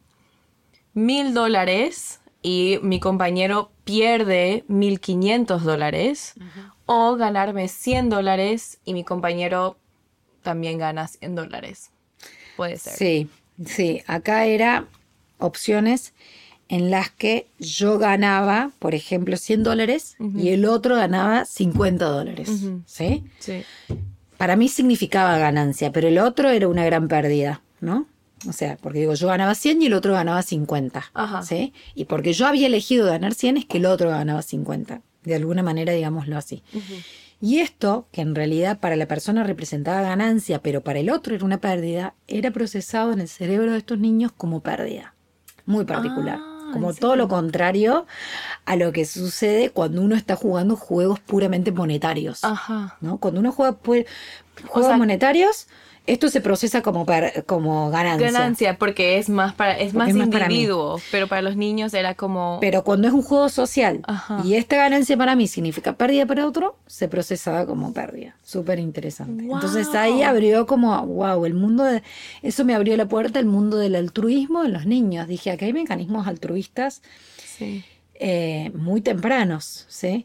Speaker 1: mil dólares y mi compañero pierde mil quinientos dólares, uh-huh. o ganarme cien dólares y mi compañero también gana cien dólares. Puede ser.
Speaker 5: Sí, sí. Acá era opciones en las que yo ganaba, por ejemplo, cien dólares, uh-huh. y el otro ganaba cincuenta dólares. Uh-huh. ¿Sí?
Speaker 1: Sí.
Speaker 5: Para mí significaba ganancia, pero el otro era una gran pérdida, ¿no? O sea, porque digo, yo ganaba cien y el otro ganaba cincuenta. Ajá. ¿Sí? Y porque yo había elegido ganar cien es que el otro ganaba cincuenta. De alguna manera, digámoslo así. Uh-huh. Y esto, que en realidad para la persona representaba ganancia, pero para el otro era una pérdida, era procesado en el cerebro de estos niños como pérdida. Muy particular. Ah, como todo lo contrario a lo que sucede cuando uno está jugando juegos puramente monetarios. Ajá. ¿No? Cuando uno juega pu- juegos o sea, monetarios, esto se procesa como, per, como ganancia.
Speaker 1: Ganancia, porque es más para es más, es más individuo, para pero para los niños era como...
Speaker 5: Pero cuando es un juego social, ajá. y esta ganancia para mí significa pérdida para otro, se procesaba como pérdida. Súper interesante. Wow. Entonces ahí abrió como, wow, el mundo de... Eso me abrió la puerta al mundo del altruismo en los niños. Dije, acá hay mecanismos altruistas sí. eh, muy tempranos, ¿sí?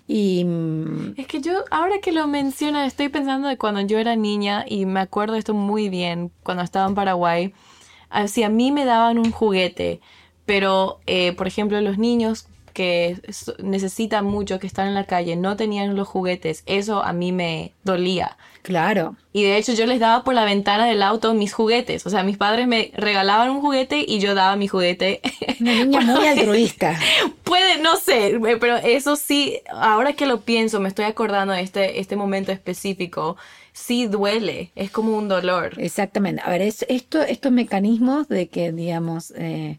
Speaker 5: Y
Speaker 1: es que yo, ahora que lo mencionas, estoy pensando de cuando yo era niña y me acuerdo de esto muy bien, cuando estaba en Paraguay. Así a mí me daban un juguete, pero eh, por ejemplo los niños que necesitan mucho, que están en la calle, no tenían los juguetes, eso a mí me dolía.
Speaker 5: Claro.
Speaker 1: Y de hecho yo les daba por la ventana del auto mis juguetes. O sea, mis padres me regalaban un juguete y yo daba mi juguete.
Speaker 5: Una niña muy altruista.
Speaker 1: Puede, no sé, pero eso sí, ahora que lo pienso, me estoy acordando de este, este momento específico, sí duele, es como un dolor.
Speaker 5: Exactamente. A ver, es, esto, estos mecanismos de que, digamos... Eh,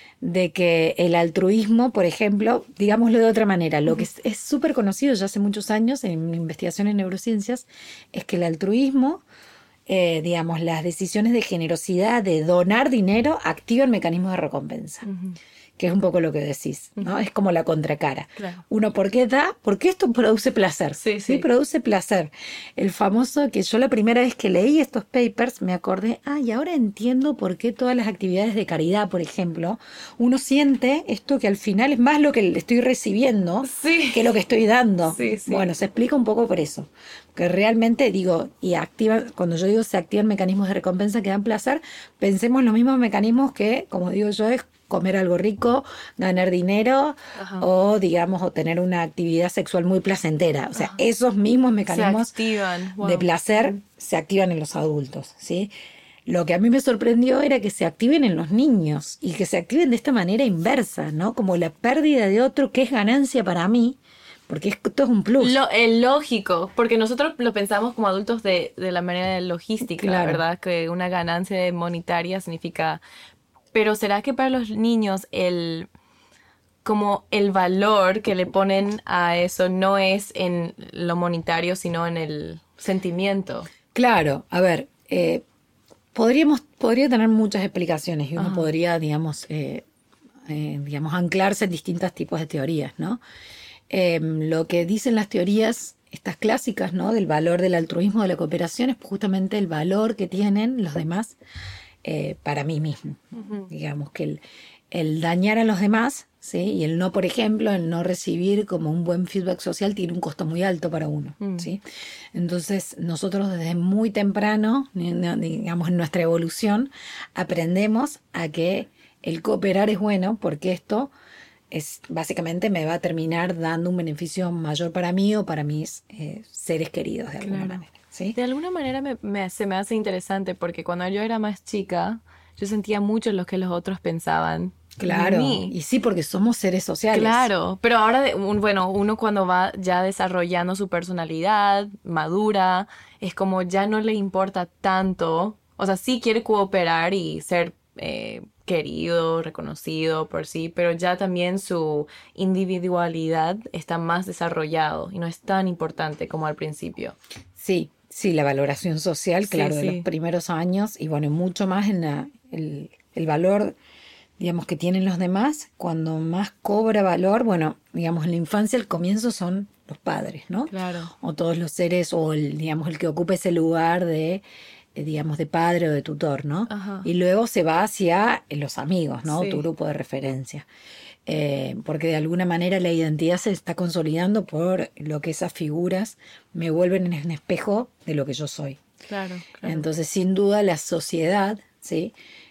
Speaker 5: de que el altruismo, por ejemplo, digámoslo de otra manera, lo que es súper conocido ya hace muchos años en investigación en neurociencias, es que el altruismo, eh, digamos, las decisiones de generosidad, de donar dinero, activan mecanismos de recompensa. Uh-huh. Que es un poco lo que decís, ¿no? Uh-huh. Es como la contracara. Claro. Uno, ¿por qué da? Porque esto produce placer. Sí, sí. Sí, produce placer. El famoso que yo la primera vez que leí estos papers me acordé, ah, y ahora entiendo por qué todas las actividades de caridad, por ejemplo, uno siente esto que al final es más lo que le estoy recibiendo sí. que lo que estoy dando. Sí, sí. Bueno, se explica un poco por eso. Que realmente, digo, y activa, cuando yo digo se activan mecanismos de recompensa que dan placer, pensemos en los mismos mecanismos que, como digo yo, es comer algo rico, ganar dinero, ajá. o digamos, o tener una actividad sexual muy placentera. O sea, ajá. esos mismos mecanismos wow. de placer se activan en los adultos, ¿sí? Lo que a mí me sorprendió era que se activen en los niños y que se activen de esta manera inversa, ¿no? Como la pérdida de otro que es ganancia para mí, porque esto es un plus.
Speaker 1: Lo, el lógico, porque nosotros lo pensamos como adultos de, de la manera de logística, claro. ¿Verdad? Que una ganancia monetaria significa... Pero ¿será que para los niños el... como el valor que le ponen a eso no es en lo monetario, sino en el sentimiento?
Speaker 5: Claro, a ver, eh, podríamos, podría tener muchas explicaciones y uno Ajá. podría, digamos, eh, eh, digamos, anclarse en distintos tipos de teorías, ¿no? Eh, lo que dicen las teorías, estas clásicas, ¿no? Del valor del altruismo, de la cooperación, es justamente el valor que tienen los demás eh, para mí mismo. Uh-huh. Digamos que el, el dañar a los demás, ¿sí? Y el no, por ejemplo, el no recibir como un buen feedback social tiene un costo muy alto para uno, uh-huh. ¿sí? Entonces nosotros desde muy temprano, digamos en nuestra evolución, aprendemos a que el cooperar es bueno porque esto es básicamente me va a terminar dando un beneficio mayor para mí o para mis eh, seres queridos de alguna claro. manera. ¿Sí?
Speaker 1: De alguna manera me, me, se me hace interesante porque cuando yo era más chica yo sentía mucho lo que los otros pensaban.
Speaker 5: Claro, y sí, porque somos seres sociales.
Speaker 1: Claro, pero ahora, de, un, bueno, uno cuando va ya desarrollando su personalidad, madura, es como ya no le importa tanto, o sea, sí quiere cooperar y ser... Eh, querido, reconocido por sí, pero ya también su individualidad está más desarrollado y no es tan importante como al principio.
Speaker 5: Sí, sí, la valoración social, claro, sí, sí. de los primeros años y bueno, mucho más en la, el, el valor, digamos, que tienen los demás, cuando más cobra valor, bueno, digamos, en la infancia el comienzo son los padres, ¿no?
Speaker 1: Claro.
Speaker 5: O todos los seres, o el, digamos, el que ocupa ese lugar de... digamos, de padre o de tutor, ¿no?
Speaker 1: Ajá.
Speaker 5: Y luego se va hacia los amigos, ¿no?
Speaker 1: Sí.
Speaker 5: Tu grupo de referencia. Eh, porque de alguna manera la identidad se está consolidando por lo que esas figuras me vuelven en un espejo de lo que yo soy.
Speaker 1: Claro, claro.
Speaker 5: Entonces, sin duda, la sociedad, ¿sí?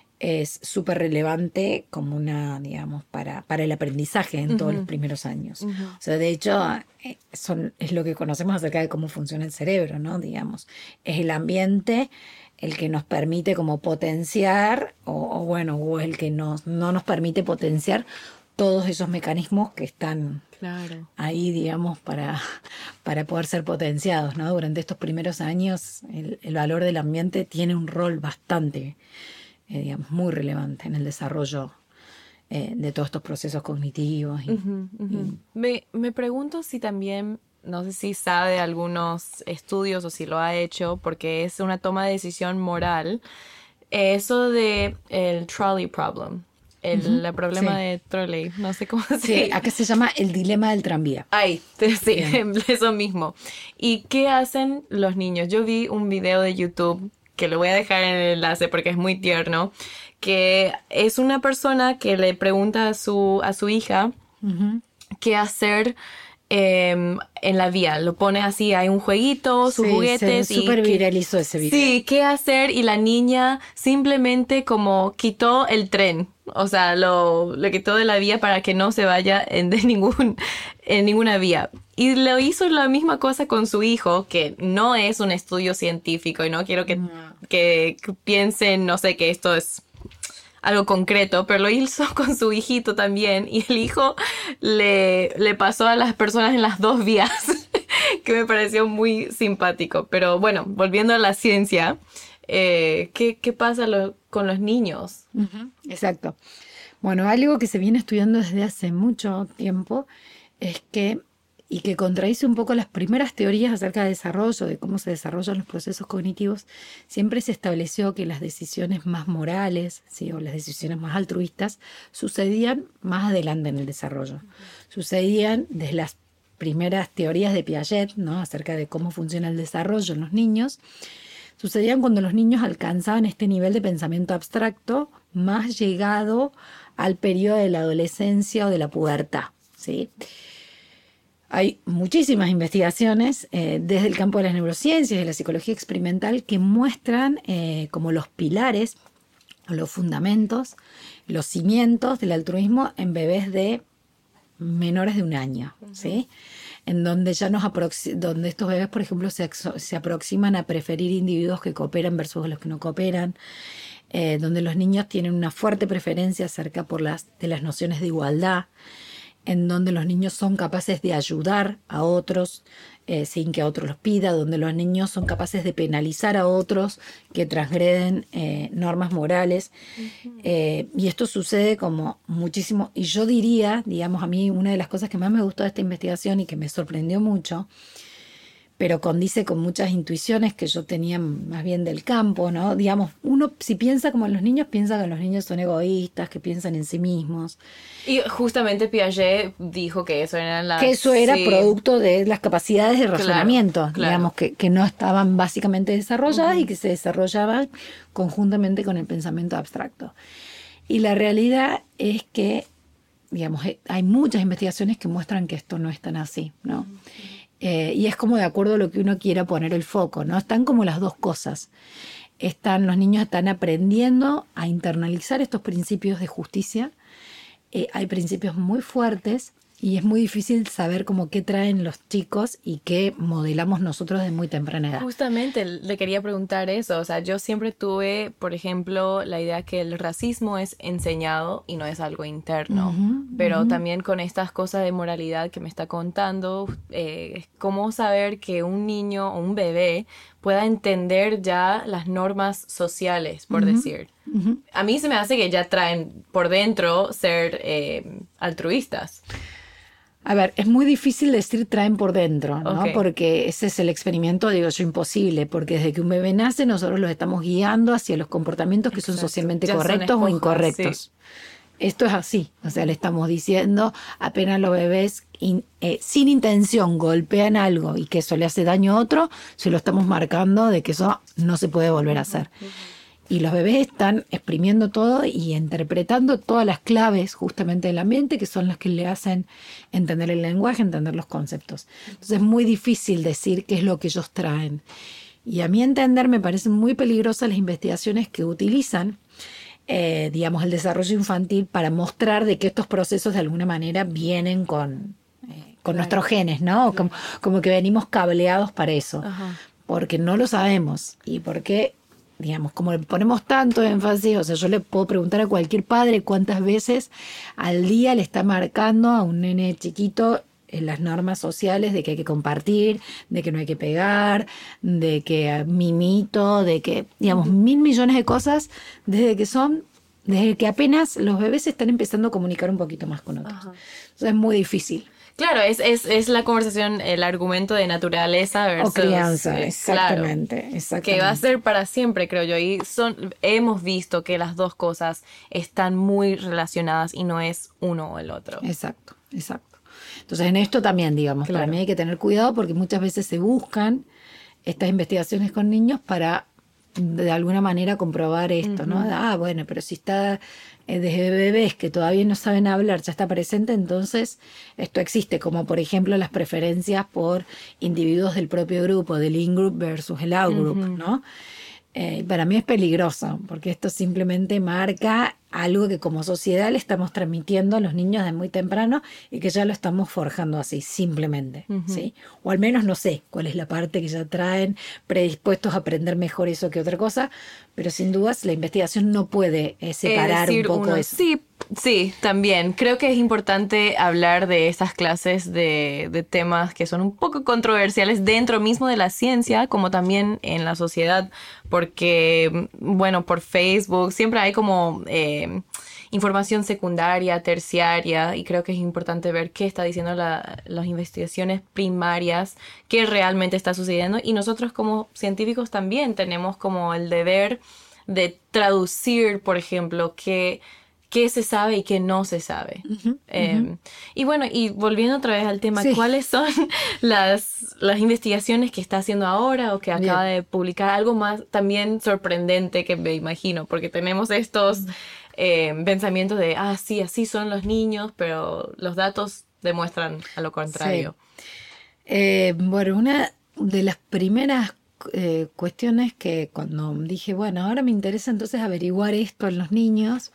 Speaker 5: Es súper relevante como una, digamos, para, para el aprendizaje en uh-huh. todos los primeros años.
Speaker 1: Uh-huh.
Speaker 5: O sea, de hecho, son, es lo que conocemos acerca de cómo funciona el cerebro, ¿no? Digamos, es el ambiente el que nos permite como potenciar, o, o bueno, o el que nos, no nos permite potenciar todos esos mecanismos que están
Speaker 1: claro.
Speaker 5: ahí, digamos, para, para poder ser potenciados, ¿no? Durante estos primeros años, el, el valor del ambiente tiene un rol bastante... Eh, digamos, muy relevante en el desarrollo eh, de todos estos procesos cognitivos. Y,
Speaker 1: uh-huh, uh-huh. Y... Me, me pregunto si también, no sé si sabe de algunos estudios o si lo ha hecho, porque es una toma de decisión moral, eh, eso de el trolley problem, el, uh-huh, el problema sí. de trolley, no sé cómo se
Speaker 5: Sí, acá se llama el dilema del tranvía.
Speaker 1: Ay, sí, Bien. Eso mismo. ¿Y qué hacen los niños? Yo vi un video de YouTube que lo voy a dejar en el enlace porque es muy tierno, que es una persona que le pregunta a su, a su hija uh-huh. qué hacer eh, en la vía. Lo pone así, hay un jueguito, sus
Speaker 5: sí,
Speaker 1: juguetes.
Speaker 5: Se súper viralizó ese video.
Speaker 1: Sí, qué hacer y la niña simplemente como quitó el tren. O sea, lo, lo quitó de la vía para que no se vaya en, de ningún, en ninguna vía. Y le hizo la misma cosa con su hijo, que no es un estudio científico y no quiero que, no. que, que piensen, no sé, que esto es algo concreto, pero lo hizo con su hijito también y el hijo le, le pasó a las personas en las dos vías, que me pareció muy simpático. Pero bueno, volviendo a la ciencia, eh, ¿qué, qué pasa lo, con los niños?
Speaker 5: Uh-huh. Exacto. Bueno, algo que se viene estudiando desde hace mucho tiempo es que, y que contradice un poco las primeras teorías acerca del desarrollo, de cómo se desarrollan los procesos cognitivos, siempre se estableció que las decisiones más morales, ¿sí? o las decisiones más altruistas sucedían más adelante en el desarrollo. Uh-huh. Sucedían desde las primeras teorías de Piaget, ¿no? acerca de cómo funciona el desarrollo en los niños, sucedían cuando los niños alcanzaban este nivel de pensamiento abstracto más llegado al periodo de la adolescencia o de la pubertad, ¿sí? Hay muchísimas investigaciones eh, desde el campo de las neurociencias y de la psicología experimental que muestran eh, como los pilares, los fundamentos, los cimientos del altruismo en bebés de menores de un año, ¿sí? En donde ya nos aproxi- donde estos bebés, por ejemplo, se, axo- se aproximan a preferir individuos que cooperan versus los que no cooperan, eh, donde los niños tienen una fuerte preferencia acerca por las, de las nociones de igualdad, en donde los niños son capaces de ayudar a otros eh, sin que otro los pida, donde los niños son capaces de penalizar a otros que transgreden eh, normas morales. Uh-huh. Eh, y esto sucede como muchísimo. Y yo diría, digamos, a mí una de las cosas que más me gustó de esta investigación y que me sorprendió mucho, pero condice con muchas intuiciones que yo tenía más bien del campo, ¿no? Digamos, uno si piensa como los niños, piensa que los niños son egoístas, que piensan en sí mismos.
Speaker 1: Y justamente Piaget dijo que eso era la...
Speaker 5: Que eso era sí. producto de las capacidades de razonamiento, claro, claro. digamos, que, que no estaban básicamente desarrolladas uh-huh. y que se desarrollaban conjuntamente con el pensamiento abstracto. Y la realidad es que, digamos, hay muchas investigaciones que muestran que esto no es tan así, ¿no? Uh-huh. Eh, y es como de acuerdo a lo que uno quiera poner el foco, ¿no? Están como las dos cosas. Están, los niños están aprendiendo a internalizar estos principios de justicia. Eh, hay principios muy fuertes y es muy difícil saber como qué traen los chicos y qué modelamos nosotros de muy temprana edad.
Speaker 1: Justamente le quería preguntar eso. O sea, yo siempre tuve, por ejemplo, la idea que el racismo es enseñado y no es algo interno. Uh-huh, Pero uh-huh. también con estas cosas de moralidad que me está contando, eh, cómo saber que un niño o un bebé pueda entender ya las normas sociales, por uh-huh. decir. Uh-huh. A mí se me hace que ya traen por dentro ser eh, altruistas.
Speaker 5: A ver, es muy difícil decir traen por dentro, ¿no? Okay. Porque ese es el experimento, digo yo, imposible, porque desde que un bebé nace nosotros los estamos guiando hacia los comportamientos que Exacto. son socialmente ya correctos son esponjas, o incorrectos. Sí. Esto es así, o sea, le estamos diciendo, apenas los bebés in, eh, sin intención golpean algo y que eso le hace daño a otro, se lo estamos marcando de que eso no se puede volver a hacer. Uh-huh. Y los bebés están exprimiendo todo y interpretando todas las claves justamente del ambiente, que son las que le hacen entender el lenguaje, entender los conceptos. Entonces es muy difícil decir qué es lo que ellos traen. Y a mi entender me parecen muy peligrosas las investigaciones que utilizan, eh, digamos, el desarrollo infantil para mostrar de que estos procesos de alguna manera vienen con, eh, con claro. nuestros genes, ¿no? Como, como que venimos cableados para eso. Ajá. Porque no lo sabemos y porque... digamos, como le ponemos tanto énfasis, o sea, yo le puedo preguntar a cualquier padre cuántas veces al día le está marcando a un nene chiquito en las normas sociales de que hay que compartir, de que no hay que pegar, de que mimito, de que, digamos, mil millones de cosas desde que son, desde que apenas los bebés están empezando a comunicar un poquito más con otros. Ajá. Entonces es muy difícil.
Speaker 1: Claro, es, es, es la conversación, el argumento de naturaleza versus...
Speaker 5: O crianza, eh, exactamente,
Speaker 1: claro,
Speaker 5: exactamente.
Speaker 1: Que va a ser para siempre, creo yo. Y son, hemos visto que las dos cosas están muy relacionadas y no es uno o el otro.
Speaker 5: Exacto, exacto. Entonces en esto también, digamos, claro. para mí hay que tener cuidado porque muchas veces se buscan estas investigaciones con niños para de alguna manera comprobar esto, uh-huh. ¿no? Ah, bueno, pero si está... desde bebés que todavía no saben hablar ya está presente, entonces esto existe, como por ejemplo las preferencias por individuos del propio grupo, del in-group versus el out-group, uh-huh. ¿no? Eh, para mí es peligroso, porque esto simplemente marca algo que como sociedad le estamos transmitiendo a los niños de muy temprano y que ya lo estamos forjando así, simplemente, uh-huh. ¿sí? O al menos no sé cuál es la parte que ya traen predispuestos a aprender mejor eso que otra cosa, pero sin dudas la investigación no puede eh, separar un poco
Speaker 1: uno,
Speaker 5: eso.
Speaker 1: Sí, sí, también. Creo que es importante hablar de estas clases de, de temas que son un poco controversiales dentro mismo de la ciencia, como también en la sociedad, porque, bueno, por Facebook siempre hay como... Eh, información secundaria, terciaria, y creo que es importante ver qué está diciendo la, las investigaciones primarias, qué realmente está sucediendo, y nosotros como científicos también tenemos como el deber de traducir, por ejemplo, qué, qué se sabe y qué no se sabe. Uh-huh, eh, uh-huh. Y bueno, y volviendo otra vez al tema, sí. ¿cuáles son las, las investigaciones que está haciendo ahora o que acaba Bien. de publicar? Algo más también sorprendente que me imagino, porque tenemos estos... Uh-huh. Eh, pensamientos de, ah, sí, así son los niños, pero los datos demuestran a lo contrario.
Speaker 5: Sí. Eh, bueno, una de las primeras eh, cuestiones que cuando dije, bueno, ahora me interesa entonces averiguar esto en los niños,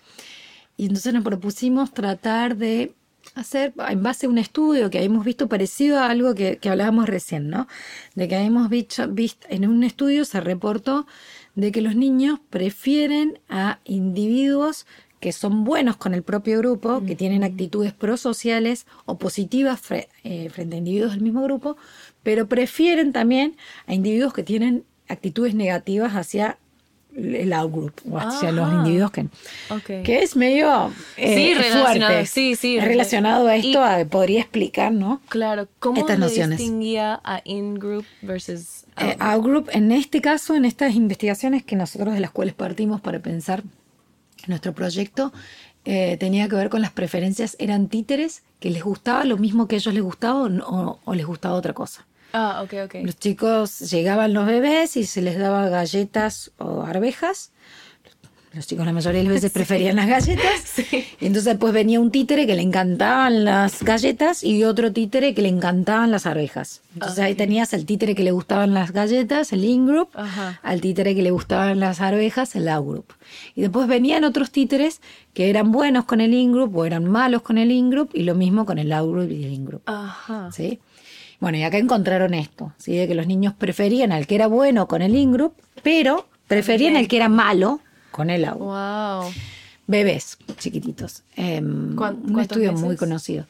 Speaker 5: y entonces nos propusimos tratar de hacer, en base a un estudio que habíamos visto parecido a algo que, que hablábamos recién, ¿no? De que habíamos visto, visto, en un estudio se reportó de que los niños prefieren a individuos que son buenos con el propio grupo, uh-huh. que tienen actitudes prosociales o positivas fre- eh, frente a individuos del mismo grupo, pero prefieren también a individuos que tienen actitudes negativas hacia el outgroup o hacia Ajá. los individuos que okay. que es medio eh,
Speaker 1: sí, relacionado,
Speaker 5: fuerte
Speaker 1: sí, sí,
Speaker 5: es relacionado a esto, y, a, podría explicar, ¿no?
Speaker 1: Claro, ¿cómo
Speaker 5: estas
Speaker 1: le
Speaker 5: nociones.
Speaker 1: distinguía a in-group versus out-group?
Speaker 5: Eh, out-group, en este caso, en estas investigaciones que nosotros de las cuales partimos para pensar nuestro proyecto, eh, tenía que ver con las preferencias, eran títeres que les gustaba lo mismo que a ellos les gustaba o, o, o les gustaba otra cosa.
Speaker 1: Ah, ok, ok.
Speaker 5: Los chicos, llegaban los bebés y se les daba galletas o arvejas. Los chicos la mayoría de las veces sí. preferían las galletas. Sí. Y entonces pues venía un títere que le encantaban las galletas y otro títere que le encantaban las arvejas. Entonces okay. ahí tenías al títere que le gustaban las galletas, el in-group, Ajá. al títere que le gustaban las arvejas, el out-group. Y después venían otros títeres que eran buenos con el in-group o eran malos con el in-group y lo mismo con el out-group y el in-group.
Speaker 1: Ajá.
Speaker 5: ¿Sí? Bueno, y acá encontraron esto, ¿sí? De que los niños preferían al que era bueno con el in-group, pero preferían al que era malo con el out.
Speaker 1: Wow.
Speaker 5: Bebés chiquititos. Eh, un estudio
Speaker 1: meses?
Speaker 5: muy conocido.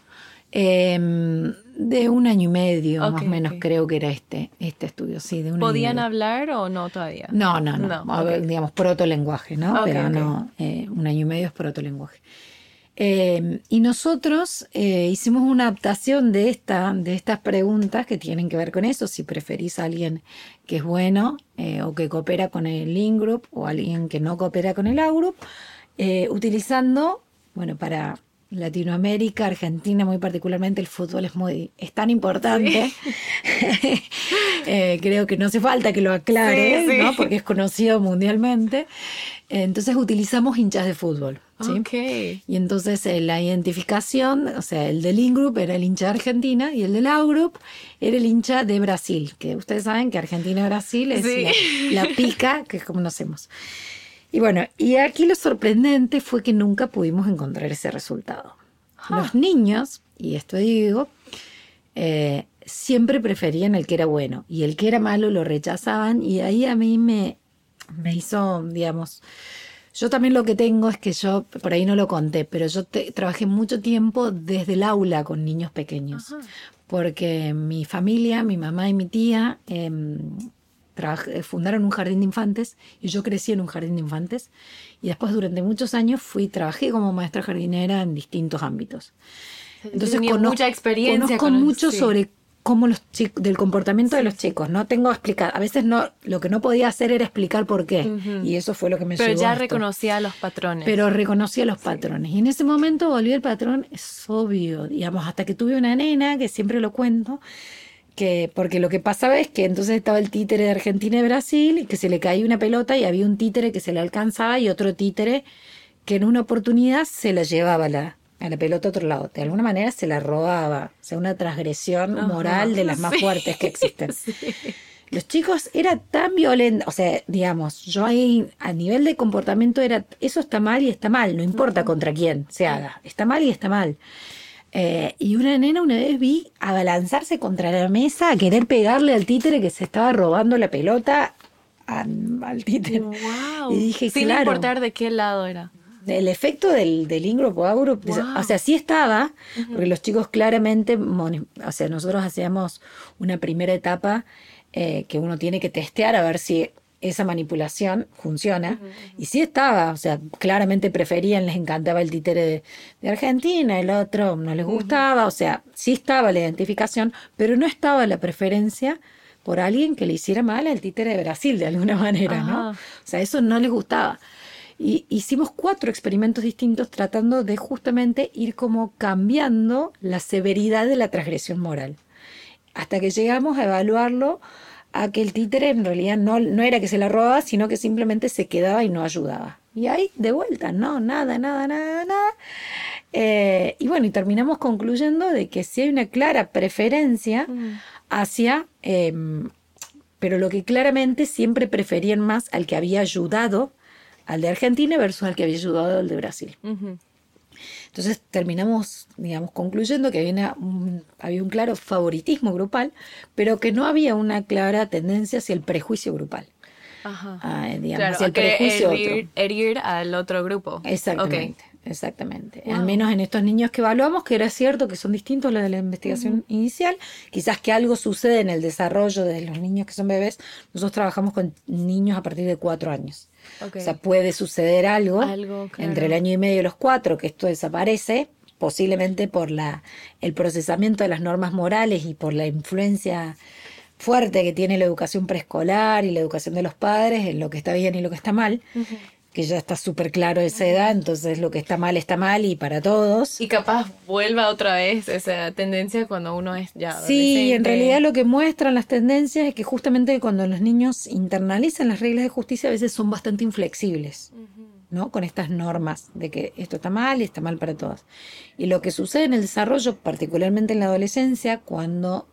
Speaker 5: Eh, de un año y medio, okay, más o menos, okay. creo que era este, este estudio, sí, de un
Speaker 1: ¿Podían
Speaker 5: año y medio.
Speaker 1: hablar o no todavía?
Speaker 5: No, no, no. no okay. ver, digamos, protolenguaje, ¿no?
Speaker 1: Okay,
Speaker 5: pero
Speaker 1: okay.
Speaker 5: no, eh, un año y medio es protolenguaje. Eh, y nosotros eh, hicimos una adaptación de, esta, de estas preguntas que tienen que ver con eso, si preferís a alguien que es bueno eh, o que coopera con el in-group o alguien que no coopera con el out-group, eh, utilizando, bueno, para Latinoamérica, Argentina muy particularmente, el fútbol es, muy, es tan importante, sí. eh, creo que no hace falta que lo aclare, sí, sí. ¿no? Porque es conocido mundialmente. Entonces utilizamos hinchas de fútbol. ¿sí?
Speaker 1: Okay.
Speaker 5: Y entonces eh, la identificación, o sea, el del in-group era el hincha de Argentina y el del out-group era el hincha de Brasil, que ustedes saben que Argentina y Brasil es
Speaker 1: sí.
Speaker 5: la, la pica que conocemos. Y bueno, y aquí lo sorprendente fue que nunca pudimos encontrar ese resultado. Huh. Los niños, y esto digo, eh, siempre preferían el que era bueno y el que era malo lo rechazaban y ahí a mí me... me hizo, digamos, yo también lo que tengo es que yo, por ahí no lo conté, pero yo te, trabajé mucho tiempo desde el aula con niños pequeños, Ajá. porque mi familia, mi mamá y mi tía eh, trabaj- fundaron un jardín de infantes y yo crecí en un jardín de infantes y después durante muchos años fui, trabajé como maestra jardinera en distintos ámbitos.
Speaker 1: Entonces tenía conozco, mucha experiencia
Speaker 5: conozco
Speaker 1: con
Speaker 5: mucho
Speaker 1: sí.
Speaker 5: sobre cómo los chicos, del comportamiento sí. de los chicos, no tengo que explicar, a veces no, lo que no podía hacer era explicar por qué, uh-huh. y eso fue lo que me
Speaker 1: pero
Speaker 5: llevó
Speaker 1: ya
Speaker 5: a esto.
Speaker 1: reconocía los patrones.
Speaker 5: Pero reconocía los patrones, sí. y en ese momento volvió el patrón, es obvio, digamos, hasta que tuve una nena, que siempre lo cuento, que porque lo que pasaba es que entonces estaba el títere de Argentina y Brasil, y que se le caía una pelota y había un títere que se le alcanzaba y otro títere que en una oportunidad se la llevaba la a la pelota a otro lado, de alguna manera se la robaba, o sea, una transgresión Ajá, moral de las sí. más fuertes que existen. Sí. Los chicos era tan violento, o sea, digamos, yo ahí a nivel de comportamiento era, eso está mal y está mal, no importa uh-huh. contra quién se haga, está mal y está mal. Eh, y una nena una vez vi abalanzarse contra la mesa a querer pegarle al títere que se estaba robando la pelota a, al títere.
Speaker 1: Wow.
Speaker 5: Y dije,
Speaker 1: sin
Speaker 5: claro,
Speaker 1: importar de qué lado era.
Speaker 5: El efecto del, del in-group o out-group, wow. o sea, sí estaba, uh-huh. porque los chicos claramente, o sea, nosotros hacíamos una primera etapa eh, que uno tiene que testear a ver si esa manipulación funciona, uh-huh. y sí estaba, o sea, claramente preferían, les encantaba el títere de, de Argentina, el otro no les gustaba, uh-huh. o sea, sí estaba la identificación, pero no estaba la preferencia por alguien que le hiciera mal al títere de Brasil, de alguna manera, uh-huh. ¿no? O sea, eso no les gustaba. Y hicimos cuatro experimentos distintos tratando de justamente ir como cambiando la severidad de la transgresión moral. Hasta que llegamos a evaluarlo a que el títere en realidad no, no era que se la robaba, sino que simplemente se quedaba y no ayudaba. Y ahí, de vuelta, no, nada, nada, nada, nada. Eh, y bueno, y terminamos concluyendo de que sí hay una clara preferencia mm. hacia... Eh, pero lo que claramente siempre preferían más al que había ayudado al de Argentina versus al que había ayudado al de Brasil. Uh-huh. Entonces terminamos, digamos, concluyendo que había, una, un, había un claro favoritismo grupal, pero que no había una clara tendencia hacia el prejuicio grupal.
Speaker 1: Ajá.
Speaker 5: a, digamos,
Speaker 1: claro,
Speaker 5: hacia el
Speaker 1: que
Speaker 5: prejuicio
Speaker 1: herir,
Speaker 5: otro.
Speaker 1: herir al otro grupo.
Speaker 5: Exactamente.
Speaker 1: Okay.
Speaker 5: Exactamente.
Speaker 1: Wow.
Speaker 5: Al menos en estos niños que evaluamos, que era cierto que son distintos a los de la investigación uh-huh. inicial, quizás que algo sucede en el desarrollo de los niños que son bebés. Nosotros trabajamos con niños a partir de cuatro años. Okay. O sea, puede suceder algo,
Speaker 1: algo claro.
Speaker 5: entre el año y medio y los cuatro, que esto desaparece, posiblemente por la el procesamiento de las normas morales y por la influencia fuerte que tiene la educación preescolar y la educación de los padres en lo que está bien y lo que está mal. Uh-huh. Que ya está súper claro esa edad, entonces lo que está mal está mal y para todos.
Speaker 1: Y capaz vuelva otra vez esa tendencia cuando uno es ya adolescente.
Speaker 5: Sí, en realidad lo que muestran las tendencias es que justamente cuando los niños internalizan las reglas de justicia a veces son bastante inflexibles, uh-huh. ¿no? Con estas normas de que esto está mal y está mal para todos. Y lo que sucede en el desarrollo, particularmente en la adolescencia, cuando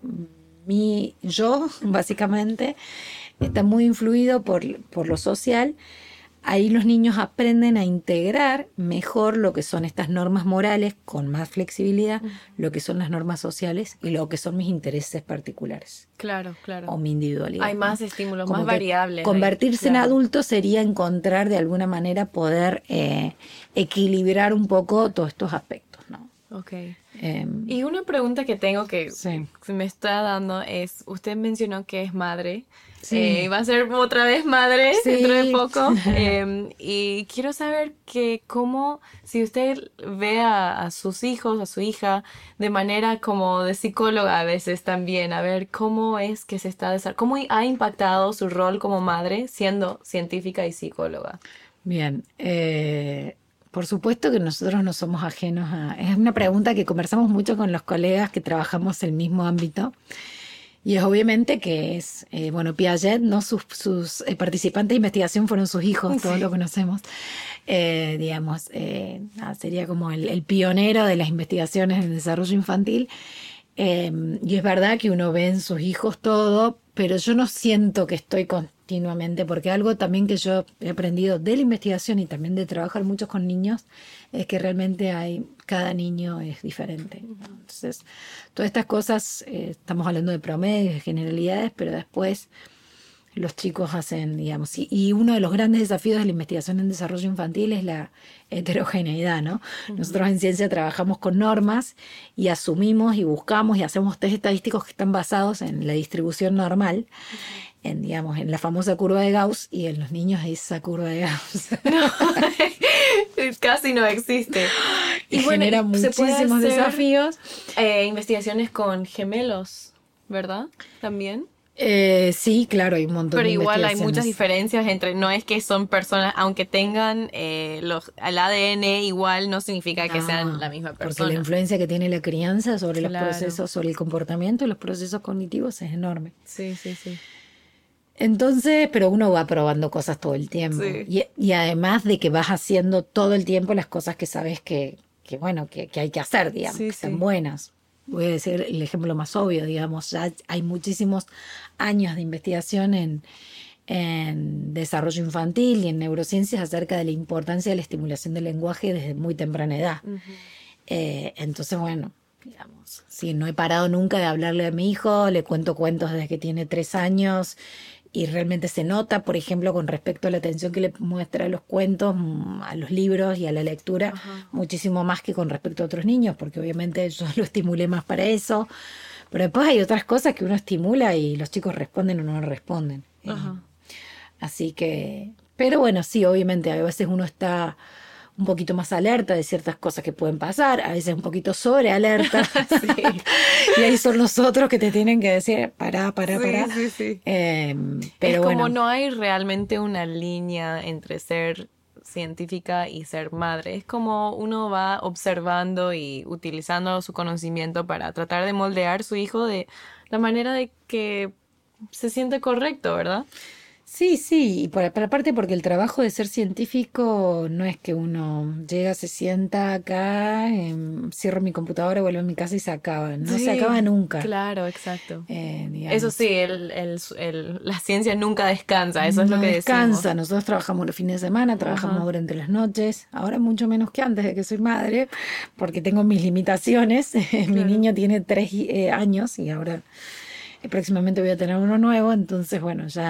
Speaker 5: mi yo, básicamente, está muy influido por, por lo social. Ahí los niños aprenden a integrar mejor lo que son estas normas morales con más flexibilidad, uh-huh. lo que son las normas sociales y lo que son mis intereses particulares.
Speaker 1: Claro, claro.
Speaker 5: O mi individualidad.
Speaker 1: Hay más ¿no? estímulos,
Speaker 5: Como
Speaker 1: más variables.
Speaker 5: Convertirse
Speaker 1: ahí. Claro.
Speaker 5: en adulto sería encontrar de alguna manera poder eh, equilibrar un poco todos estos aspectos, ¿no?
Speaker 1: Ok. Eh, y una pregunta que tengo que sí. se me está dando es, usted mencionó que es madre. Sí. Eh, va a ser otra vez madre sí. dentro de poco. eh, y quiero saber que cómo, si usted ve a, a sus hijos, a su hija, de manera como de psicóloga a veces también, a ver cómo es que se está desarrollando, cómo ha impactado su rol como madre siendo científica y psicóloga.
Speaker 5: Bien, eh... Por supuesto que nosotros no somos ajenos a... Es una pregunta que conversamos mucho con los colegas que trabajamos en el mismo ámbito. Y es obviamente que es... Eh, bueno, Piaget, ¿no? Sus, sus eh, participantes de investigación fueron sus hijos, sí. todos lo conocemos. Eh, digamos, eh, nada, sería como el, el pionero de las investigaciones en el desarrollo infantil. Eh, y es verdad que uno ve en sus hijos todo, pero yo no siento que estoy continuamente, porque algo también que yo he aprendido de la investigación y también de trabajar mucho con niños, es que realmente hay, cada niño es diferente. Entonces, todas estas cosas, eh, estamos hablando de promedios, de generalidades, pero después los chicos hacen, digamos, y, y uno de los grandes desafíos de la investigación en desarrollo infantil es la heterogeneidad, ¿no? Uh-huh. Nosotros en ciencia trabajamos con normas y asumimos y buscamos y hacemos test estadísticos que están basados en la distribución normal, uh-huh. en, digamos, en la famosa curva de Gauss, y en los niños esa curva de Gauss.
Speaker 1: No, casi no existe.
Speaker 5: Y, y bueno, genera muchísimos desafíos.
Speaker 1: Eh, investigaciones con gemelos, ¿verdad? También.
Speaker 5: Eh, sí, claro, hay un montón
Speaker 1: Pero
Speaker 5: de
Speaker 1: igual hay muchas diferencias entre, no es que son personas, aunque tengan eh, los, el A D N igual, no significa que no, sean la misma persona.
Speaker 5: Porque la influencia que tiene la crianza sobre
Speaker 1: claro.
Speaker 5: los procesos, sobre el comportamiento y los procesos cognitivos es enorme.
Speaker 1: Sí, sí, sí.
Speaker 5: Entonces, pero uno va probando cosas todo el tiempo.
Speaker 1: Sí.
Speaker 5: Y, y además de que vas haciendo todo el tiempo las cosas que sabes que, que bueno, que, que hay que hacer, digamos,
Speaker 1: sí,
Speaker 5: que
Speaker 1: sí.
Speaker 5: están buenas. Voy a decir el ejemplo más obvio, digamos, ya hay muchísimos años de investigación en, en desarrollo infantil y en neurociencias acerca de la importancia de la estimulación del lenguaje desde muy temprana edad. Uh-huh. Eh, entonces, bueno, digamos, sí, no he parado nunca de hablarle a mi hijo, le cuento cuentos desde que tiene tres años y realmente se nota, por ejemplo, con respecto a la atención que le muestra a los cuentos, a los libros y a la lectura, uh-huh. muchísimo más que con respecto a otros niños, porque obviamente yo lo estimulé más para eso, pero después hay otras cosas que uno estimula y los chicos responden o no responden. Uh-huh. Eh, así que, pero bueno, sí, obviamente a veces uno está un poquito más alerta de ciertas cosas que pueden pasar, a veces un poquito sobre alerta. Sí. Y ahí son los otros que te tienen que decir, pará, pará,
Speaker 1: sí,
Speaker 5: pará.
Speaker 1: Sí, sí.
Speaker 5: Eh, pero
Speaker 1: es como
Speaker 5: bueno.
Speaker 1: No hay realmente una línea entre ser científica y ser madre. Es como uno va observando y utilizando su conocimiento para tratar de moldear a su hijo de la manera de que se siente correcto, ¿verdad?
Speaker 5: Sí, sí, y por, por aparte porque el trabajo de ser científico no es que uno llega, se sienta acá, eh, cierro mi computadora, vuelvo a mi casa y se acaba, no
Speaker 1: sí,
Speaker 5: se acaba nunca.
Speaker 1: Claro, exacto.
Speaker 5: Eh, digamos.
Speaker 1: Eso sí, el, el, el, la ciencia nunca descansa, eso
Speaker 5: no
Speaker 1: es lo que
Speaker 5: descansa.
Speaker 1: decimos.
Speaker 5: Nosotros trabajamos los fines de semana, trabajamos uh-huh. durante las noches, ahora mucho menos que antes de que soy madre, porque tengo mis limitaciones. Claro. Mi niño tiene tres eh, años y ahora eh, próximamente voy a tener uno nuevo, entonces bueno, ya...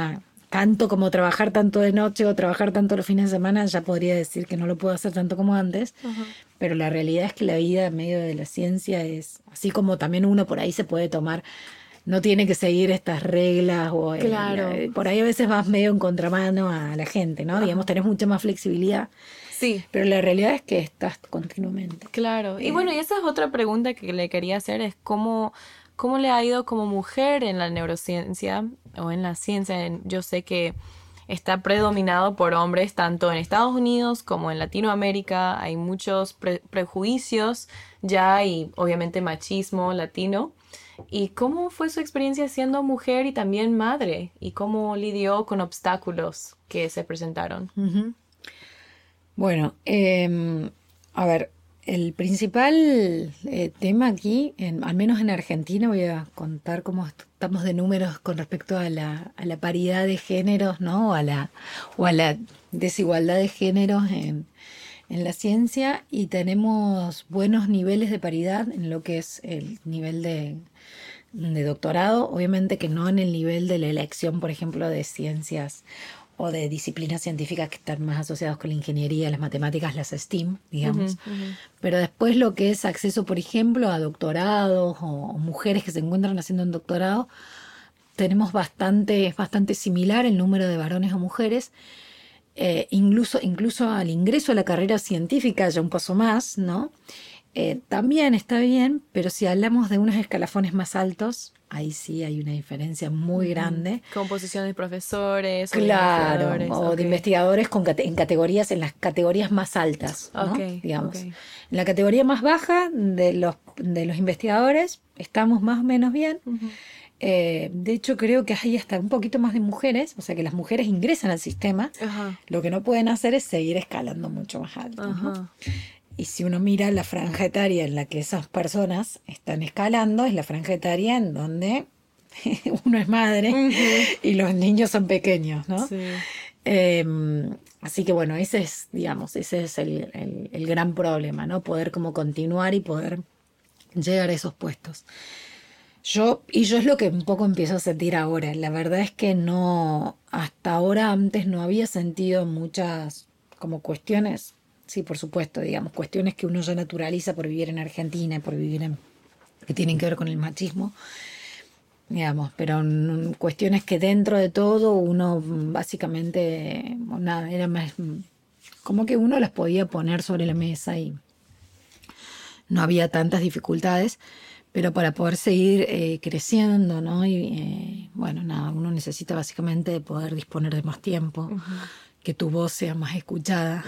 Speaker 5: tanto como trabajar tanto de noche o trabajar tanto los fines de semana, ya podría decir que no lo puedo hacer tanto como antes, uh-huh. Pero la realidad es que la vida en medio de la ciencia es, así como también uno por ahí se puede tomar, no tiene que seguir estas reglas, o
Speaker 1: claro.
Speaker 5: el, por ahí a veces vas medio en contramano a la gente, ¿no? Uh-huh. Digamos, tenés mucha más flexibilidad.
Speaker 1: Sí.
Speaker 5: Pero la realidad es que estás continuamente.
Speaker 1: Claro. Y bueno, y esa es otra pregunta que le quería hacer, es cómo... ¿Cómo le ha ido como mujer en la neurociencia o en la ciencia? Yo sé que está predominado por hombres tanto en Estados Unidos como en Latinoamérica. Hay muchos pre- prejuicios ya y obviamente machismo latino. ¿Y cómo fue su experiencia siendo mujer y también madre? ¿Y cómo lidió con obstáculos que se presentaron?
Speaker 5: Uh-huh. Bueno, eh, a ver... El principal eh, tema aquí, en, al menos en Argentina, voy a contar cómo estamos de números con respecto a la, a la paridad de géneros, ¿no? O a la, o a la desigualdad de géneros en, en la ciencia, y tenemos buenos niveles de paridad en lo que es el nivel de, de doctorado, obviamente que no en el nivel de la elección, por ejemplo, de ciencias o de disciplinas científicas que están más asociadas con la ingeniería, las matemáticas, las STEAM, digamos. Uh-huh, uh-huh. Pero después lo que es acceso, por ejemplo, a doctorados o, o mujeres que se encuentran haciendo un doctorado, tenemos bastante, es bastante similar el número de varones o mujeres. Eh, incluso, incluso al ingreso a la carrera científica, ya un paso más, ¿no? Eh, también está bien, pero si hablamos de unos escalafones más altos, ahí sí hay una diferencia muy grande.
Speaker 1: Con posiciones de profesores.
Speaker 5: Claro,
Speaker 1: o de,
Speaker 5: o
Speaker 1: okay.
Speaker 5: de investigadores con cate- en categorías, en las categorías más altas, ¿no?
Speaker 1: Okay,
Speaker 5: digamos.
Speaker 1: Okay.
Speaker 5: En la categoría más baja de los, de los investigadores estamos más o menos bien. Uh-huh. Eh, de hecho, creo que hay hasta un poquito más de mujeres, o sea que las mujeres ingresan al sistema. Uh-huh. Lo que no pueden hacer es seguir escalando mucho más alto, uh-huh. ¿no? Y si uno mira la franja etaria en la que esas personas están escalando, es la franja etaria en donde uno es madre uh-huh. y los niños son pequeños, ¿no?
Speaker 1: Sí.
Speaker 5: Eh, así que bueno, ese es, digamos, ese es el, el, el gran problema, ¿no? Poder como continuar y poder llegar a esos puestos. Yo, y yo es lo que un poco empiezo a sentir ahora. La verdad es que no, hasta ahora antes no había sentido muchas como cuestiones. Sí, por supuesto, digamos, cuestiones que uno ya naturaliza por vivir en Argentina, por vivir en, que tienen que ver con el machismo, digamos, pero n- cuestiones que dentro de todo uno básicamente, nada, era más, como que uno las podía poner sobre la mesa y no había tantas dificultades, pero para poder seguir eh, creciendo, ¿no? Y eh, bueno, nada, uno necesita básicamente de poder disponer de más tiempo. Uh-huh. Que tu voz sea más escuchada,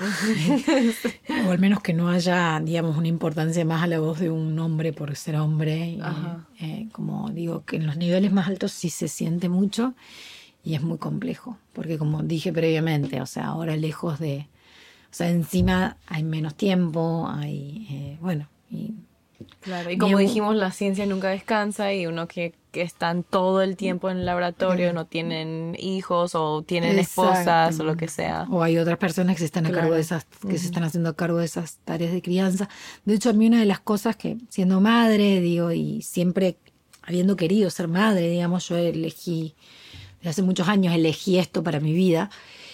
Speaker 5: uh-huh. o al menos que no haya, digamos, una importancia más a la voz de un hombre por ser hombre. Uh-huh. eh, como digo, que en los niveles más altos sí se siente mucho y es muy complejo, porque como dije previamente, o sea, ahora lejos de, o sea, encima hay menos tiempo, hay, eh, bueno, y
Speaker 1: claro, y como Diego, dijimos, la ciencia nunca descansa y uno que, que están todo el tiempo en el laboratorio, no tienen hijos o tienen Exacto. esposas o lo que sea.
Speaker 5: O hay otras personas que se están a claro. cargo de esas, que uh-huh. se están haciendo a cargo de esas tareas de crianza. De hecho, a mí una de las cosas que, siendo madre, digo, y siempre habiendo querido ser madre, digamos, yo elegí, desde hace muchos años elegí esto para mi vida.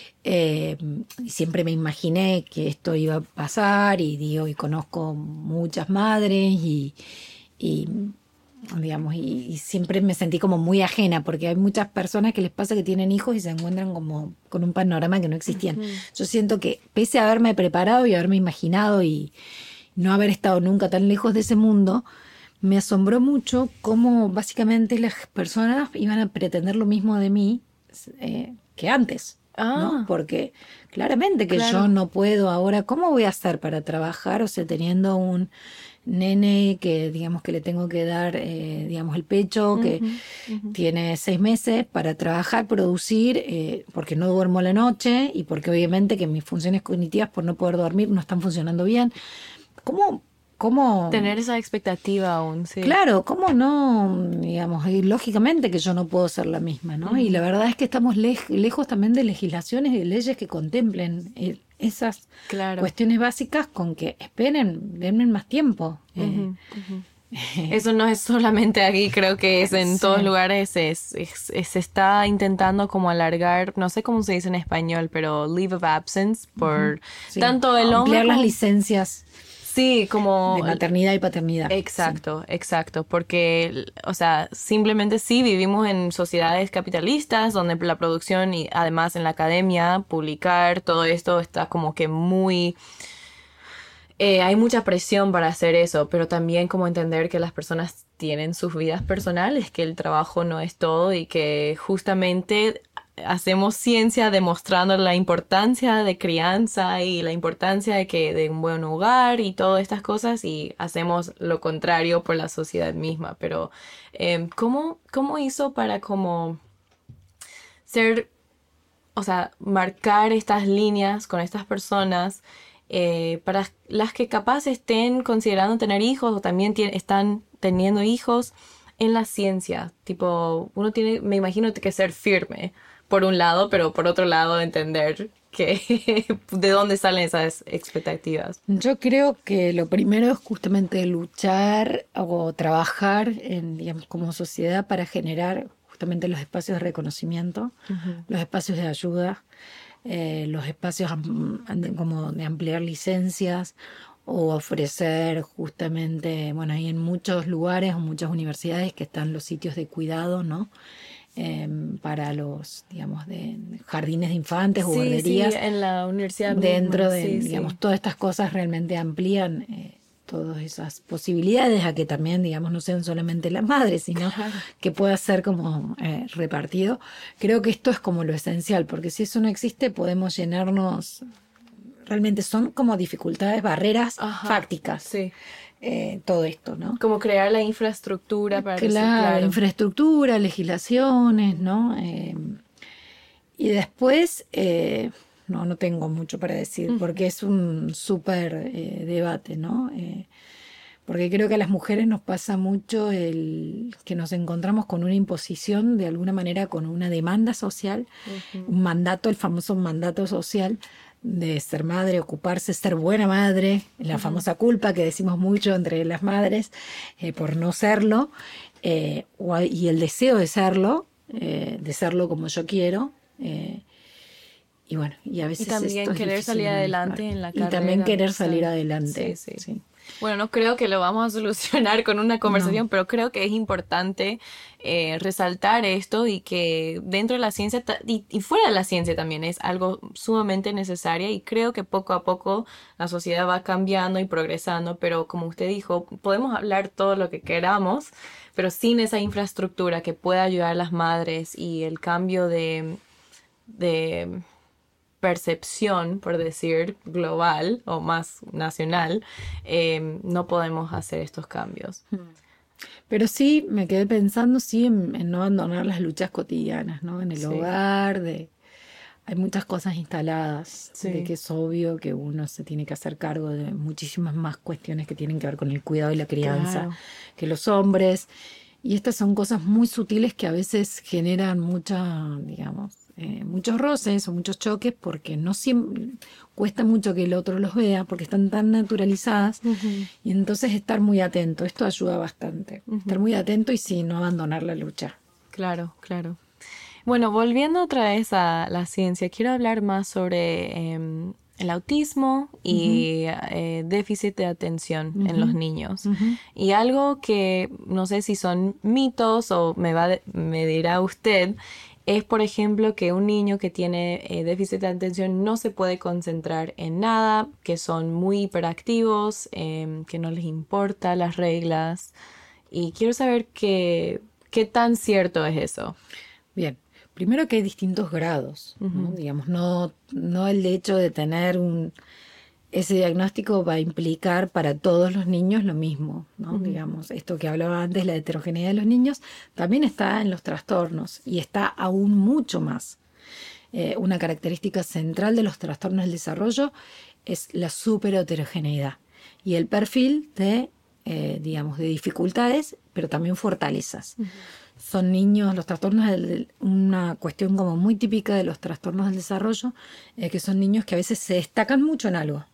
Speaker 5: Eh, siempre me imaginé que esto iba a pasar y digo y conozco muchas madres y, y digamos y, y siempre me sentí como muy ajena porque hay muchas personas que les pasa que tienen hijos y se encuentran como con un panorama que no existían. Uh-huh. Yo siento que pese a haberme preparado y haberme imaginado y no haber estado nunca tan lejos de ese mundo, me asombró mucho cómo básicamente las personas iban a pretender lo mismo de mí eh, que antes. Ah, ¿no? Porque claramente que claro. yo no puedo ahora, ¿cómo voy a hacer para trabajar? O sea, teniendo un nene que digamos que le tengo que dar eh, digamos el pecho, uh-huh, que uh-huh. tiene seis meses para trabajar, producir, eh, porque no duermo a la noche y porque obviamente que mis funciones cognitivas por no poder dormir no están funcionando bien. ¿Cómo? ¿Cómo?
Speaker 1: Tener esa expectativa aún, sí.
Speaker 5: Claro, ¿cómo no? Digamos, y lógicamente que yo no puedo ser la misma, ¿no? Uh-huh. Y la verdad es que estamos lej- lejos también de legislaciones y de leyes que contemplen eh, esas claro. cuestiones básicas con que esperen, denme más tiempo. Uh-huh. Eh, uh-huh.
Speaker 1: Eso no es solamente aquí, creo que es en
Speaker 5: Sí.
Speaker 1: todos lugares, es, es- es- se está intentando como alargar, no sé cómo se dice en español, pero leave of absence por
Speaker 5: Sí.
Speaker 1: tanto el hombre
Speaker 5: Ampliar las
Speaker 1: como-
Speaker 5: licencias
Speaker 1: sí, como
Speaker 5: de maternidad y paternidad.
Speaker 1: exacto, exacto, porque, o sea, simplemente sí vivimos en sociedades capitalistas donde la producción y además en la academia, publicar, todo esto está como que muy... eh, hay mucha presión para hacer eso, pero también como entender que las personas tienen sus vidas personales, que el trabajo no es todo y que justamente hacemos ciencia demostrando la importancia de crianza y la importancia de que de un buen hogar y todas estas cosas y hacemos lo contrario por la sociedad misma. Pero eh, ¿cómo, cómo hizo para como ser, o sea, marcar estas líneas con estas personas eh, para las que capaz estén considerando tener hijos o también tie- están teniendo hijos en la ciencia? Tipo, uno tiene, me imagino que ser firme por un lado, pero por otro lado entender que de dónde salen esas expectativas.
Speaker 5: Yo creo que lo primero es justamente luchar o trabajar en, digamos, como sociedad para generar justamente los espacios de reconocimiento, los espacios de ayuda, eh, los espacios am- am- como de ampliar licencias o ofrecer justamente, bueno, hay en muchos lugares o muchas universidades que están los sitios de cuidado, ¿no? Eh, para los, digamos, de jardines de infantes o
Speaker 1: Sí,
Speaker 5: guarderías.
Speaker 1: sí, en la universidad
Speaker 5: Dentro
Speaker 1: misma,
Speaker 5: de,
Speaker 1: sí,
Speaker 5: digamos,
Speaker 1: sí.
Speaker 5: todas estas cosas realmente amplían eh, todas esas posibilidades a que también, digamos, no sean solamente las madres, sino que pueda ser como eh, repartido. Creo que esto es como lo esencial, porque si eso no existe podemos llenarnos, realmente son como dificultades, barreras
Speaker 1: Ajá,
Speaker 5: fácticas,
Speaker 1: sí.
Speaker 5: eh, todo esto, ¿no?
Speaker 1: Como crear la infraestructura para que
Speaker 5: Claro,
Speaker 1: se, claro.
Speaker 5: infraestructura, legislaciones, ¿no? Eh, y después, eh, no, no tengo mucho para decir, porque es un súper eh, debate, ¿no? Eh, porque creo que a las mujeres nos pasa mucho el que nos encontramos con una imposición, de alguna manera, con una demanda social, un mandato, el famoso mandato social de ser madre, ocuparse, ser buena madre, la famosa culpa que decimos mucho entre las madres eh, por no serlo, eh, o- y el deseo de serlo, eh, de serlo como yo quiero. eh, y bueno, y a veces
Speaker 1: Y también
Speaker 5: esto es
Speaker 1: querer
Speaker 5: difícil
Speaker 1: salir
Speaker 5: de manejar.
Speaker 1: adelante en la
Speaker 5: Y también
Speaker 1: carrera,
Speaker 5: querer
Speaker 1: o sea,
Speaker 5: salir adelante.
Speaker 1: sí, sí.
Speaker 5: sí.
Speaker 1: Bueno, no creo que lo vamos a solucionar con una conversación, pero creo que es importante eh, resaltar esto y que dentro de la ciencia ta- y, y fuera de la ciencia también es algo sumamente necesario y creo que poco a poco la sociedad va cambiando y progresando, pero como usted dijo, podemos hablar todo lo que queramos, pero sin esa infraestructura que pueda ayudar a las madres y el cambio de, de percepción, por decir, global o más nacional, eh, no podemos hacer estos cambios.
Speaker 5: Pero sí, me quedé pensando sí en, en no abandonar las luchas cotidianas, ¿no? En el
Speaker 1: Sí.
Speaker 5: hogar, de hay muchas cosas instaladas,
Speaker 1: Sí.
Speaker 5: de que es obvio que uno se tiene que hacer cargo de muchísimas más cuestiones que tienen que ver con el cuidado y la crianza
Speaker 1: Claro.
Speaker 5: que los hombres. Y estas son cosas muy sutiles que a veces generan mucha, digamos, eh, muchos roces o muchos choques porque no siempre cuesta mucho que el otro los vea porque están tan naturalizadas. Y entonces estar muy atento, esto ayuda bastante. Estar muy atento y sí, no abandonar la lucha.
Speaker 1: Claro, claro. Bueno, volviendo otra vez a la ciencia, quiero hablar más sobre eh, el autismo y eh, déficit de atención en los niños. Y algo que no sé si son mitos o me, va de- me dirá usted, es por ejemplo que un niño que tiene eh, déficit de atención no se puede concentrar en nada, que son muy hiperactivos, eh, que no les importa las reglas. Y quiero saber que, qué tan cierto es eso.
Speaker 5: Bien, primero que hay distintos grados, ¿no? Digamos, no, no el hecho de tener un ese diagnóstico va a implicar para todos los niños lo mismo, ¿no? Digamos, esto que hablaba antes, la heterogeneidad de los niños, también está en los trastornos y está aún mucho más. Eh, una característica central de los trastornos del desarrollo es la superheterogeneidad y el perfil de, eh, digamos, de dificultades, pero también fortalezas. Son niños, los trastornos, del- una cuestión como muy típica de los trastornos del desarrollo, es que son niños que a veces se destacan mucho en algo,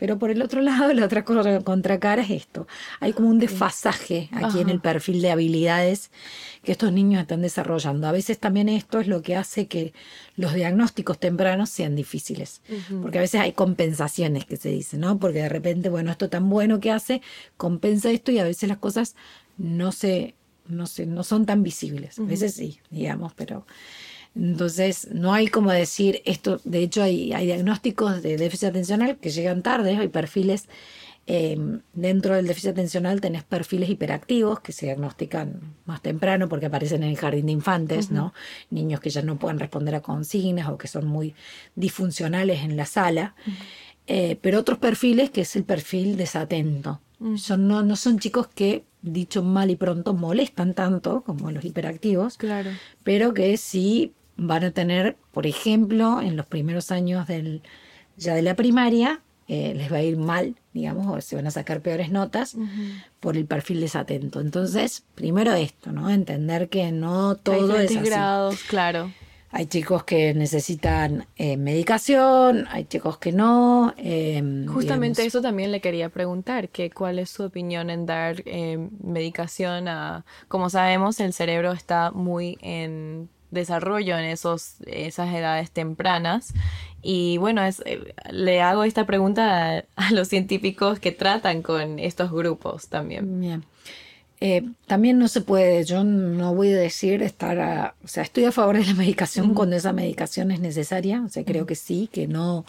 Speaker 5: Pero por el otro lado, la otra co- contracara es esto. Hay como un desfasaje aquí
Speaker 1: Ajá.
Speaker 5: en el perfil de habilidades que estos niños están desarrollando. A veces también esto es lo que hace que los diagnósticos tempranos sean difíciles.
Speaker 1: Ujú.
Speaker 5: Porque a veces hay compensaciones que se dicen, ¿no? Porque de repente, bueno, esto tan bueno que hace, compensa esto y a veces las cosas no se, no se, no son tan visibles. A veces sí, digamos, pero... Entonces, no hay como decir esto. De hecho, hay, hay diagnósticos de déficit atencional que llegan tarde, hay perfiles, eh, dentro del déficit atencional tenés perfiles hiperactivos que se diagnostican más temprano porque aparecen en el jardín de infantes, uh-huh. ¿no? Niños que ya no pueden responder a consignas o que son muy disfuncionales en la sala. Uh-huh. Eh, pero otros perfiles que es el perfil desatento. Uh-huh. Son, no, no son chicos que, dicho mal y pronto, molestan tanto como los hiperactivos,
Speaker 1: claro.
Speaker 5: pero que sí van a tener, por ejemplo, en los primeros años del, ya de la primaria, eh, les va a ir mal, digamos, o se van a sacar peores notas uh-huh. por el perfil desatento. Entonces, primero esto, ¿no? Entender que no todo
Speaker 1: hay
Speaker 5: es así.
Speaker 1: grados, claro.
Speaker 5: Hay chicos que necesitan eh, medicación, hay chicos que no. Eh,
Speaker 1: Justamente
Speaker 5: digamos.
Speaker 1: Eso también le quería preguntar, que cuál es su opinión en dar eh, medicación a... Como sabemos, el cerebro está muy en desarrollo en esos, esas edades tempranas. Y bueno, es, le hago esta pregunta a, a los científicos que tratan con estos grupos también.
Speaker 5: Bien. Eh, también no se puede, yo no voy a decir estar a, o sea, estoy a favor de la medicación uh-huh. cuando esa medicación es necesaria, o sea, creo uh-huh. que sí, que no,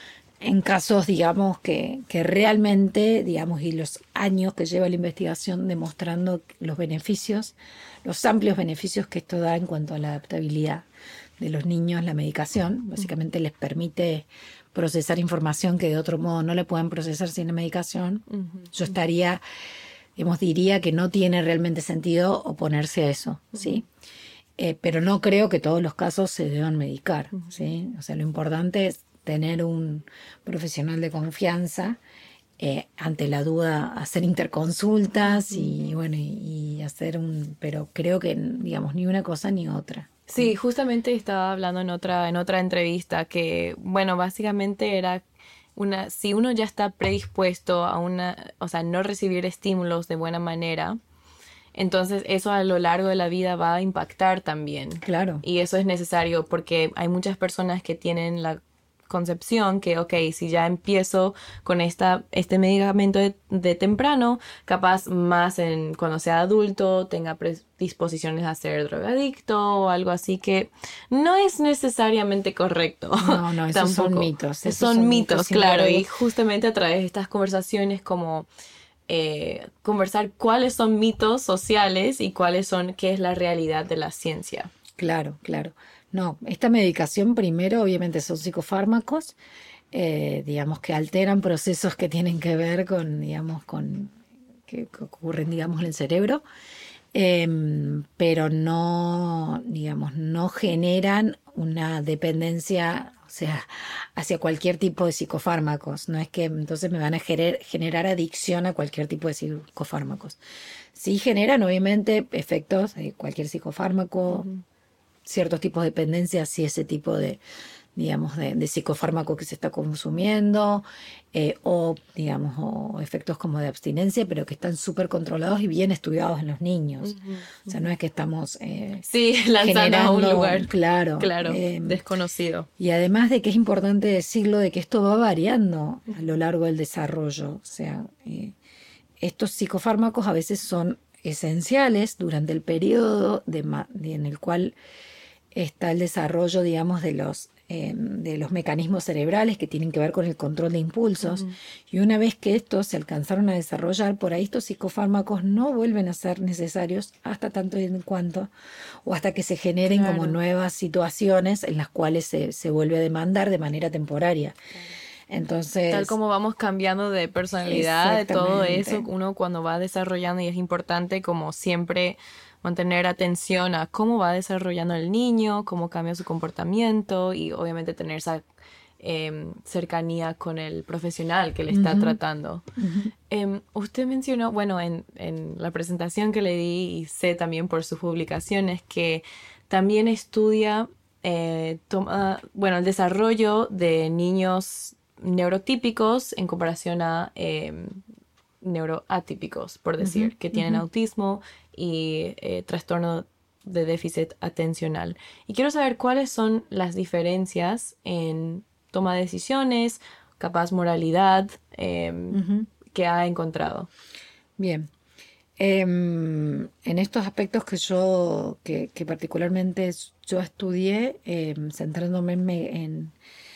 Speaker 5: en casos, digamos, que, que realmente, digamos, y los años que lleva la investigación demostrando los beneficios, los amplios beneficios que esto da en cuanto a la adaptabilidad de los niños, la medicación, básicamente uh-huh. les permite procesar información que de otro modo no le pueden procesar sin la medicación. Uh-huh. Yo estaría... Digamos, diría que no tiene realmente sentido oponerse a eso, ¿sí? Eh, pero no creo que todos los casos se deban medicar, ¿sí? O sea, lo importante es tener un profesional de confianza, eh, ante la duda hacer interconsultas y, bueno, y, y hacer un... Pero creo que, digamos, ni una cosa ni otra.
Speaker 1: Sí, justamente estaba hablando en otra, en otra entrevista que, bueno, básicamente era... Una, si uno ya está predispuesto a una, o sea, no recibir estímulos de buena manera, entonces eso a lo largo de la vida va a impactar también.
Speaker 5: Claro.
Speaker 1: Y eso es necesario porque hay muchas personas que tienen la concepción que, ok, si ya empiezo con esta, este medicamento de, de temprano, capaz más en cuando sea adulto tenga predisposiciones a ser drogadicto o algo así, que no es necesariamente correcto.
Speaker 5: No, no, esos son mitos. Esos
Speaker 1: son, son mitos, mitos claro,
Speaker 5: digo.
Speaker 1: Y justamente a través de estas conversaciones como eh, conversar cuáles son mitos sociales y cuáles son, qué es la realidad de la ciencia.
Speaker 5: Claro, claro. No, esta medicación primero obviamente son psicofármacos, eh, digamos que alteran procesos que tienen que ver con, digamos, con que, que ocurren, digamos, en el cerebro, eh, pero no, digamos, no generan una dependencia, o sea, hacia cualquier tipo de psicofármacos. No es que entonces me van a gener, generar adicción a cualquier tipo de psicofármacos. Sí generan obviamente efectos de cualquier psicofármaco. Uh-huh. Ciertos tipos de dependencias, si ese tipo de, digamos, de, de psicofármaco que se está consumiendo, eh, o, digamos, o efectos como de abstinencia, pero que están súper controlados y bien estudiados en los niños. Uh-huh. O sea, no es que estamos eh,
Speaker 1: sí, lanzando a un lugar
Speaker 5: claro,
Speaker 1: claro
Speaker 5: eh,
Speaker 1: desconocido.
Speaker 5: Y además de que es importante decirlo, de que esto va variando a lo largo del desarrollo. O sea, eh, estos psicofármacos a veces son esenciales durante el periodo de, de, en el cual está el desarrollo, digamos, de los, eh, de los mecanismos cerebrales que tienen que ver con el control de impulsos. Uh-huh. Y una vez que estos se alcanzaron a desarrollar, por ahí estos psicofármacos no vuelven a ser necesarios hasta tanto y en cuanto, o hasta que se generen claro. como nuevas situaciones en las cuales se, se vuelve a demandar de manera temporaria. Claro. Entonces,
Speaker 1: tal como vamos cambiando de personalidad, de todo eso, uno cuando va desarrollando, y es importante como siempre mantener atención a cómo va desarrollando el niño, cómo cambia su comportamiento y obviamente tener esa eh, cercanía con el profesional que le está uh-huh. tratando. Uh-huh. Eh, usted mencionó, bueno, en, en la presentación que le di y sé también por sus publicaciones que también estudia, eh, toma, bueno, el desarrollo de niños neurotípicos en comparación a eh, neuroatípicos, por decir, uh-huh, que tienen uh-huh. autismo y eh, trastorno de déficit atencional. Y quiero saber cuáles son las diferencias en toma de decisiones, capaz moralidad, eh, uh-huh. que ha encontrado.
Speaker 5: Bien. Eh, en estos aspectos que yo, que, que particularmente yo estudié, eh, centrándome en, en,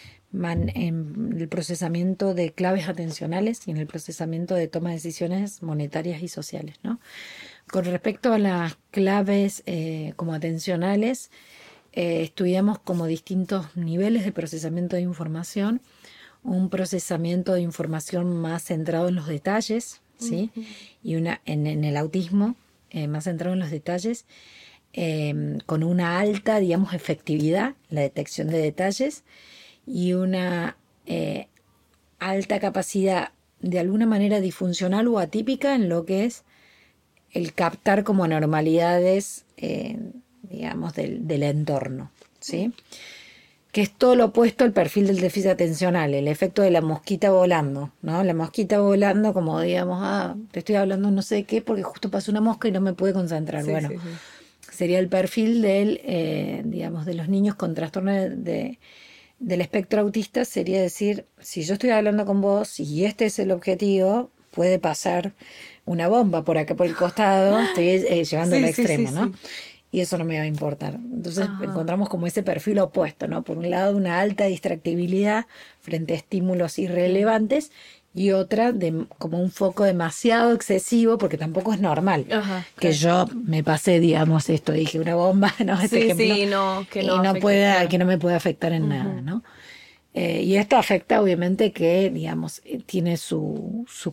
Speaker 5: en el procesamiento de claves atencionales y en el procesamiento de toma de decisiones monetarias y sociales, ¿no? Con respecto a las claves eh, como atencionales, eh, estudiamos como distintos niveles de procesamiento de información, un procesamiento de información más centrado en los detalles, ¿sí? Uh-huh. Y una en, en el autismo, eh, más centrado en los detalles, eh, con una alta, digamos, efectividad, la detección de detalles, y una eh, alta capacidad, de alguna manera disfuncional o atípica, en lo que es el captar como anormalidades, eh, digamos, del, del entorno, ¿sí? Que es todo lo opuesto al perfil del déficit atencional, el efecto de la mosquita volando, ¿no? La mosquita volando, como digamos, ah, te estoy hablando no sé qué porque justo pasó una mosca y no me pude concentrar. Sí, bueno, sí, sí. Sería el perfil del, eh, digamos, de los niños con trastorno de, de, del espectro autista, sería decir, si yo estoy hablando con vos y este es el objetivo, puede pasar una bomba por acá por el costado, estoy eh, llevando sí, al extremo, sí, sí, ¿no? Sí. Y eso no me va a importar. Entonces Ajá. encontramos como ese perfil opuesto, ¿no? Por un lado, una alta distractibilidad frente a estímulos irrelevantes y otra de como un foco demasiado excesivo, porque tampoco es normal Ajá, que claro. yo me pasé, digamos, esto, dije una bomba, ¿no? Este
Speaker 1: sí,
Speaker 5: ejemplo,
Speaker 1: sí, no, que no,
Speaker 5: y no
Speaker 1: afecta,
Speaker 5: pueda,
Speaker 1: claro.
Speaker 5: que no me pueda afectar en uh-huh. nada, ¿no? Eh, y esto afecta obviamente que, digamos, tiene su, su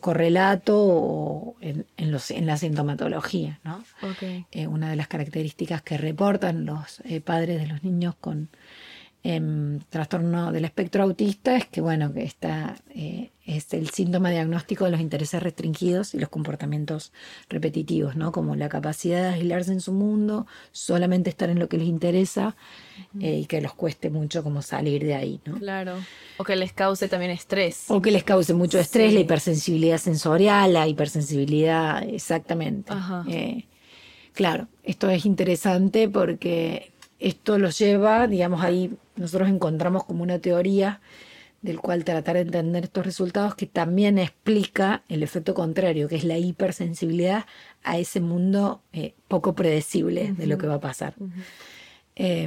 Speaker 5: correlato en, en, los, en la sintomatología, ¿no?
Speaker 1: Okay.
Speaker 5: Eh, una de las características que reportan los eh, padres de los niños con eh, trastorno del espectro autista es que, bueno, que está, eh, es el síntoma diagnóstico de los intereses restringidos y los comportamientos repetitivos, ¿no? Como la capacidad de aislarse en su mundo, solamente estar en lo que les interesa, eh, y que los cueste mucho como salir de ahí, ¿no?
Speaker 1: Claro. O que les cause también estrés.
Speaker 5: O que les cause mucho estrés, sí. La hipersensibilidad sensorial, la hipersensibilidad, exactamente.
Speaker 1: Ajá.
Speaker 5: Eh, claro, esto es interesante porque esto los lleva, digamos, ahí nosotros encontramos como una teoría del cual tratar de entender estos resultados que también explica el efecto contrario, que es la hipersensibilidad a ese mundo eh, poco predecible uh-huh. de lo que va a pasar. Uh-huh. Eh,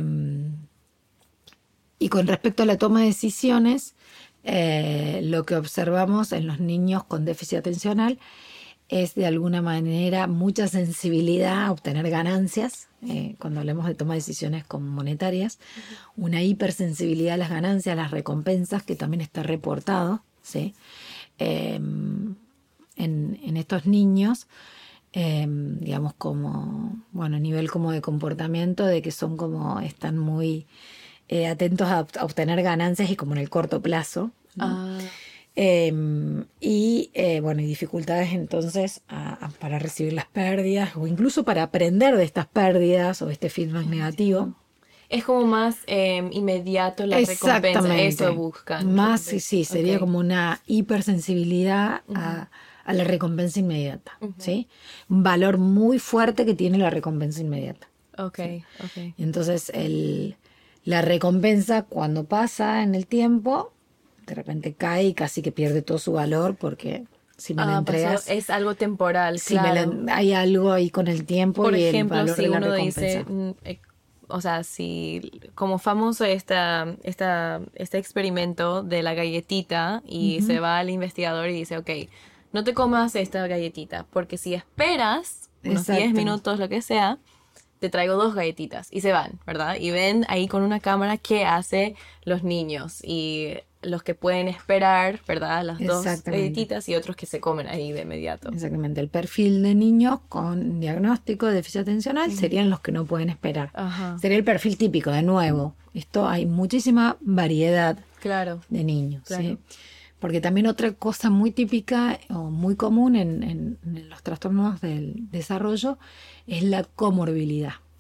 Speaker 5: y con respecto a la toma de decisiones, eh, lo que observamos en los niños con déficit atencional es de alguna manera mucha sensibilidad a obtener ganancias, eh, cuando hablamos de toma de decisiones como monetarias, uh-huh. una hipersensibilidad a las ganancias, a las recompensas, que también está reportado, ¿sí? Eh, en, en estos niños, eh, digamos como, bueno, a nivel como de comportamiento, de que son como, están muy eh, atentos a, a obtener ganancias y como en el corto plazo, ¿no? Ah. Eh, y eh, bueno, y dificultades entonces a, a, para recibir las pérdidas o incluso para aprender de estas pérdidas o este feedback negativo.
Speaker 1: Es como más eh, inmediato la recompensa, eso buscan.
Speaker 5: Más, sí, sí, sería okay. como una hipersensibilidad uh-huh. a, a la recompensa inmediata, uh-huh. ¿sí? Un valor muy fuerte que tiene la recompensa inmediata.
Speaker 1: Ok,
Speaker 5: ¿sí?
Speaker 1: ok.
Speaker 5: Entonces, el, la recompensa cuando pasa en el tiempo, de repente cae y casi que pierde todo su valor porque si me ah, la entregas...
Speaker 1: Pasó, es algo temporal,
Speaker 5: si
Speaker 1: claro.
Speaker 5: Me la, hay algo ahí con el tiempo
Speaker 1: Por
Speaker 5: y
Speaker 1: ejemplo,
Speaker 5: el valor
Speaker 1: si
Speaker 5: de la
Speaker 1: uno
Speaker 5: recompensa.
Speaker 1: Dice, eh, o sea, si como famoso esta, esta, este experimento de la galletita y uh-huh. se va al investigador y dice, ok, no te comas esta galletita porque si esperas unos Exacto. diez minutos, lo que sea, te traigo dos galletitas y se van, ¿verdad? Y ven ahí con una cámara qué hace los niños y los que pueden esperar, ¿verdad? Las dos galletitas y otros que se comen ahí de inmediato.
Speaker 5: Exactamente. El perfil de niños con diagnóstico de déficit atencional uh-huh. serían los que no pueden esperar. Uh-huh. Sería el perfil típico, de nuevo. Esto hay muchísima variedad
Speaker 1: claro.
Speaker 5: de niños,
Speaker 1: claro.
Speaker 5: ¿sí? Porque también otra cosa muy típica o muy común en, en, en los trastornos del desarrollo es la comorbilidad.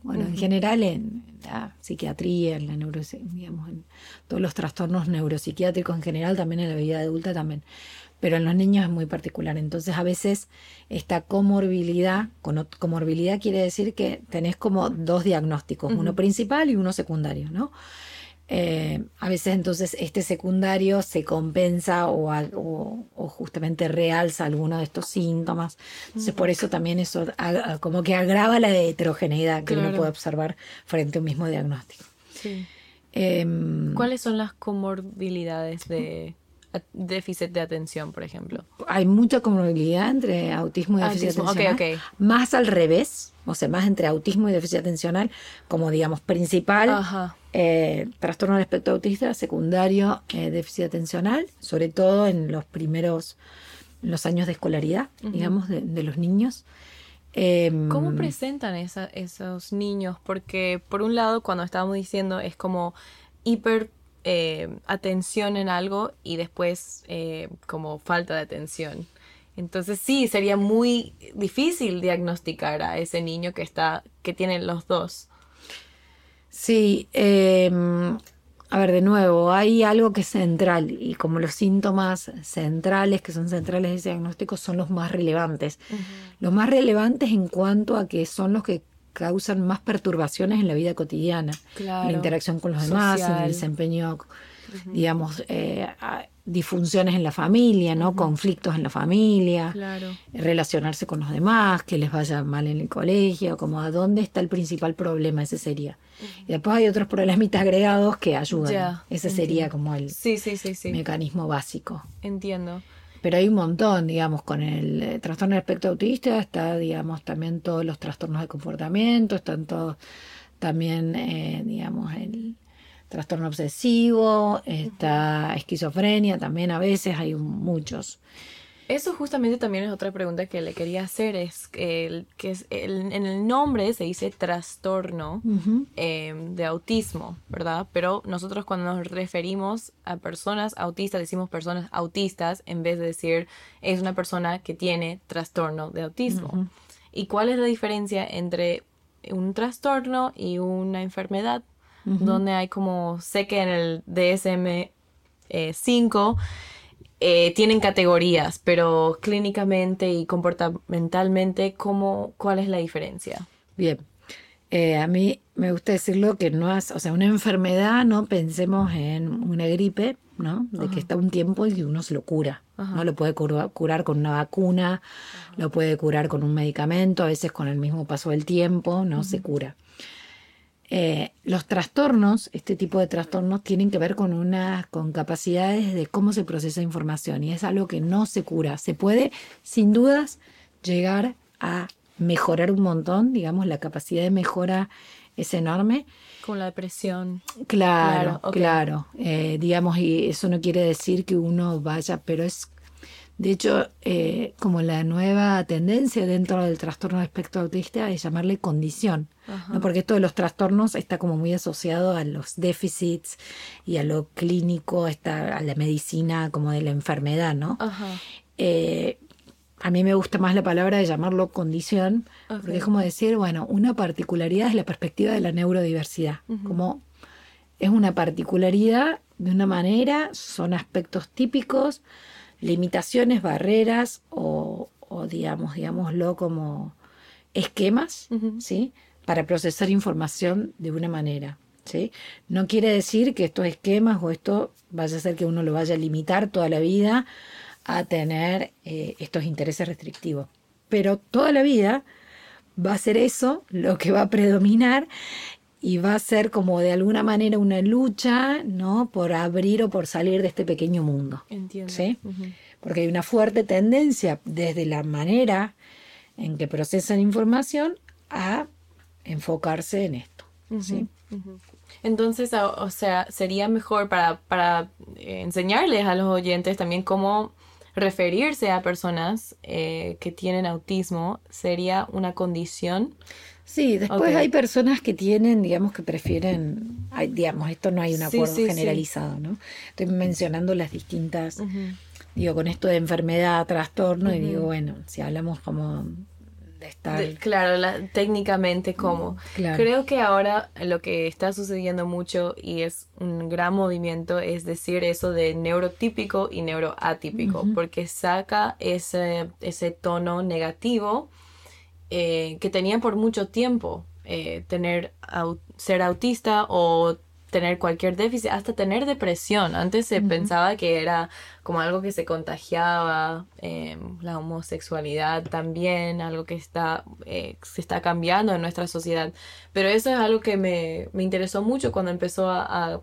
Speaker 5: Bueno, uh-huh. en general en la psiquiatría, en la neuro, digamos, en todos los trastornos neuropsiquiátricos en general, también en la vida adulta también. Pero en los niños es muy particular. Entonces, a veces esta comorbilidad, comorbilidad quiere decir que tenés como dos diagnósticos, uh-huh. uno principal y uno secundario, ¿no? Eh, a veces entonces este secundario se compensa o, a, o, o justamente realza alguno de estos síntomas. Entonces, uh-huh. por eso también eso a, como que agrava la heterogeneidad que claro. uno puede observar frente a un mismo diagnóstico.
Speaker 1: Sí.
Speaker 5: Eh,
Speaker 1: ¿Cuáles son las comorbilidades de déficit de atención, por ejemplo?
Speaker 5: Hay mucha comorbilidad entre autismo y déficit
Speaker 1: autismo.
Speaker 5: atencional.
Speaker 1: Okay, okay.
Speaker 5: Más al revés, o sea, más entre autismo y déficit atencional, como digamos principal, eh, trastorno del espectro autista, secundario, eh, déficit atencional, sobre todo en los primeros, en los años de escolaridad, uh-huh. digamos, de, de los niños. Eh,
Speaker 1: ¿Cómo presentan esa, esos niños? Porque por un lado, cuando estábamos diciendo, es como hiper Eh, atención en algo y después eh, como falta de atención. Entonces sí, sería muy difícil diagnosticar a ese niño que está, que tiene los dos.
Speaker 5: Sí, eh, a ver, de nuevo, hay algo que es central y como los síntomas centrales, que son centrales de ese diagnóstico, son los más relevantes. Uh-huh. Los más relevantes en cuanto a que son los que causan más perturbaciones en la vida cotidiana,
Speaker 1: claro.
Speaker 5: en la interacción con los demás,
Speaker 1: Social.
Speaker 5: en el desempeño, uh-huh. digamos, eh, disfunciones en la familia, ¿no? Uh-huh. Conflictos en la familia,
Speaker 1: claro.
Speaker 5: relacionarse con los demás, que les vaya mal en el colegio, como a dónde está el principal problema, ese sería. Uh-huh. Y después hay otros problemitas agregados que ayudan.
Speaker 1: Ya,
Speaker 5: ese
Speaker 1: entiendo.
Speaker 5: sería como el
Speaker 1: sí, sí, sí, sí.
Speaker 5: mecanismo básico.
Speaker 1: Entiendo.
Speaker 5: Pero hay un montón, digamos, con el eh, trastorno del espectro autista, está, digamos, también todos los trastornos de comportamiento, están todos también, eh, digamos, el trastorno obsesivo, está uh-huh. esquizofrenia, también a veces hay muchos.
Speaker 1: Eso justamente también es otra pregunta que le quería hacer, es que, que es el, en el nombre se dice trastorno uh-huh. eh, de autismo, ¿verdad? Pero nosotros cuando nos referimos a personas autistas, decimos personas autistas en vez de decir es una persona que tiene trastorno de autismo. Uh-huh. ¿Y cuál es la diferencia entre un trastorno y una enfermedad? Uh-huh. Donde hay como, sé que en el D S M cinco Eh, tienen categorías, pero clínicamente y comportamentalmente, ¿cómo, ¿cuál es la diferencia?
Speaker 5: Bien, eh, a mí me gusta decirlo que no es, o sea, una enfermedad, no pensemos en una gripe, ¿no? De Ajá. que está un tiempo y que uno se lo cura, Ajá. ¿no? Lo puede cura, curar con una vacuna, Ajá. lo puede curar con un medicamento, a veces con el mismo paso del tiempo, ¿no? Ajá. Se cura. Eh, los trastornos, este tipo de trastornos tienen que ver con unas con capacidades de cómo se procesa información y es algo que no se cura. Se puede, sin dudas, llegar a mejorar un montón, digamos, la capacidad de mejora es enorme.
Speaker 1: Con la depresión.
Speaker 5: Claro, claro.
Speaker 1: okay.
Speaker 5: claro. Eh, digamos, y eso no quiere decir que uno vaya, pero es... De hecho, eh, como la nueva tendencia dentro del trastorno de espectro autista es llamarle condición, ¿no? Porque esto de los trastornos está como muy asociado a los déficits y a lo clínico, está a la medicina como de la enfermedad, ¿no?
Speaker 1: Ajá.
Speaker 5: Eh, a mí me gusta más la palabra de llamarlo condición, okay. porque es como decir, bueno, una particularidad es la perspectiva de la neurodiversidad, uh-huh. como es una particularidad de una manera, son aspectos típicos, limitaciones, barreras o, o digamos, digámoslo como esquemas, uh-huh. ¿sí? Para procesar información de una manera, ¿sí? No quiere decir que estos esquemas o esto vaya a hacer que uno lo vaya a limitar toda la vida a tener eh, estos intereses restrictivos. Pero toda la vida va a ser eso lo que va a predominar y va a ser como de alguna manera una lucha, ¿no? Por abrir o por salir de este pequeño mundo.
Speaker 1: Entiendo.
Speaker 5: ¿Sí?
Speaker 1: Uh-huh.
Speaker 5: Porque hay una fuerte tendencia desde la manera en que procesan información a enfocarse en esto. Uh-huh. ¿Sí?
Speaker 1: Uh-huh. Entonces, o, o sea, sería mejor para, para eh, enseñarles a los oyentes también cómo referirse a personas eh, que tienen autismo, sería una condición.
Speaker 5: Sí, después okay. hay personas que tienen, digamos, que prefieren, hay, digamos, esto no hay un acuerdo sí, sí, generalizado, sí. ¿no? Estoy mencionando las distintas, uh-huh. digo, con esto de enfermedad, trastorno, uh-huh. y digo, bueno, si hablamos como de estar...
Speaker 1: De, claro, la, técnicamente cómo.
Speaker 5: Claro.
Speaker 1: Creo que ahora lo que está sucediendo mucho y es un gran movimiento es decir eso de neurotípico y neuroatípico, uh-huh. porque saca ese, ese tono negativo eh, que tenía por mucho tiempo eh, tener au- ser autista o tener cualquier déficit, hasta tener depresión. Antes se uh-huh. pensaba que era como algo que se contagiaba, eh, la homosexualidad también, algo que está eh, se está cambiando en nuestra sociedad. Pero eso es algo que me, me interesó mucho cuando empezó a, a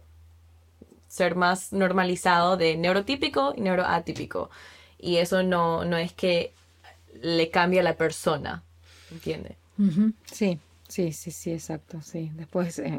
Speaker 1: ser más normalizado de neurotípico y neuroatípico. Y eso no, no es que le cambie a la persona, ¿entiendes?
Speaker 5: Uh-huh. Sí, sí, sí, sí, exacto, sí. Después... Eh...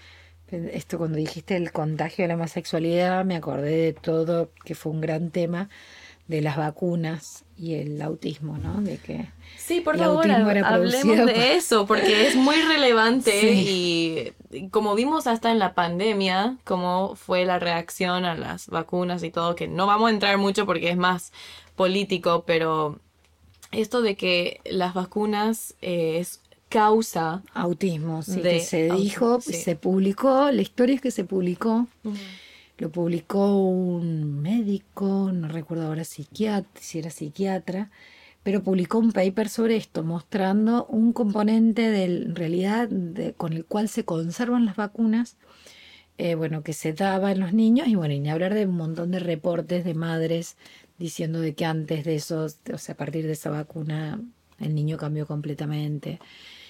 Speaker 5: Esto cuando dijiste el contagio de la homosexualidad, me acordé de todo, que fue un gran tema de las vacunas y el autismo, ¿no? De que
Speaker 1: sí, por favor, hablemos de por... eso, porque es muy relevante sí. y, y como vimos hasta en la pandemia, cómo fue la reacción a las vacunas y todo, que no vamos a entrar mucho porque es más político, pero esto de que las vacunas eh, es causa
Speaker 5: autismo, sí, de, que se dijo, sí. se publicó, la historia es que se publicó, uh-huh. lo publicó un médico, no recuerdo ahora psiquiatra, si era psiquiatra, pero publicó un paper sobre esto, mostrando un componente de en realidad de, con el cual se conservan las vacunas, eh, bueno, que se daba en los niños, y bueno, y ni hablar de un montón de reportes de madres diciendo de que antes de eso, o sea, a partir de esa vacuna, el niño cambió completamente.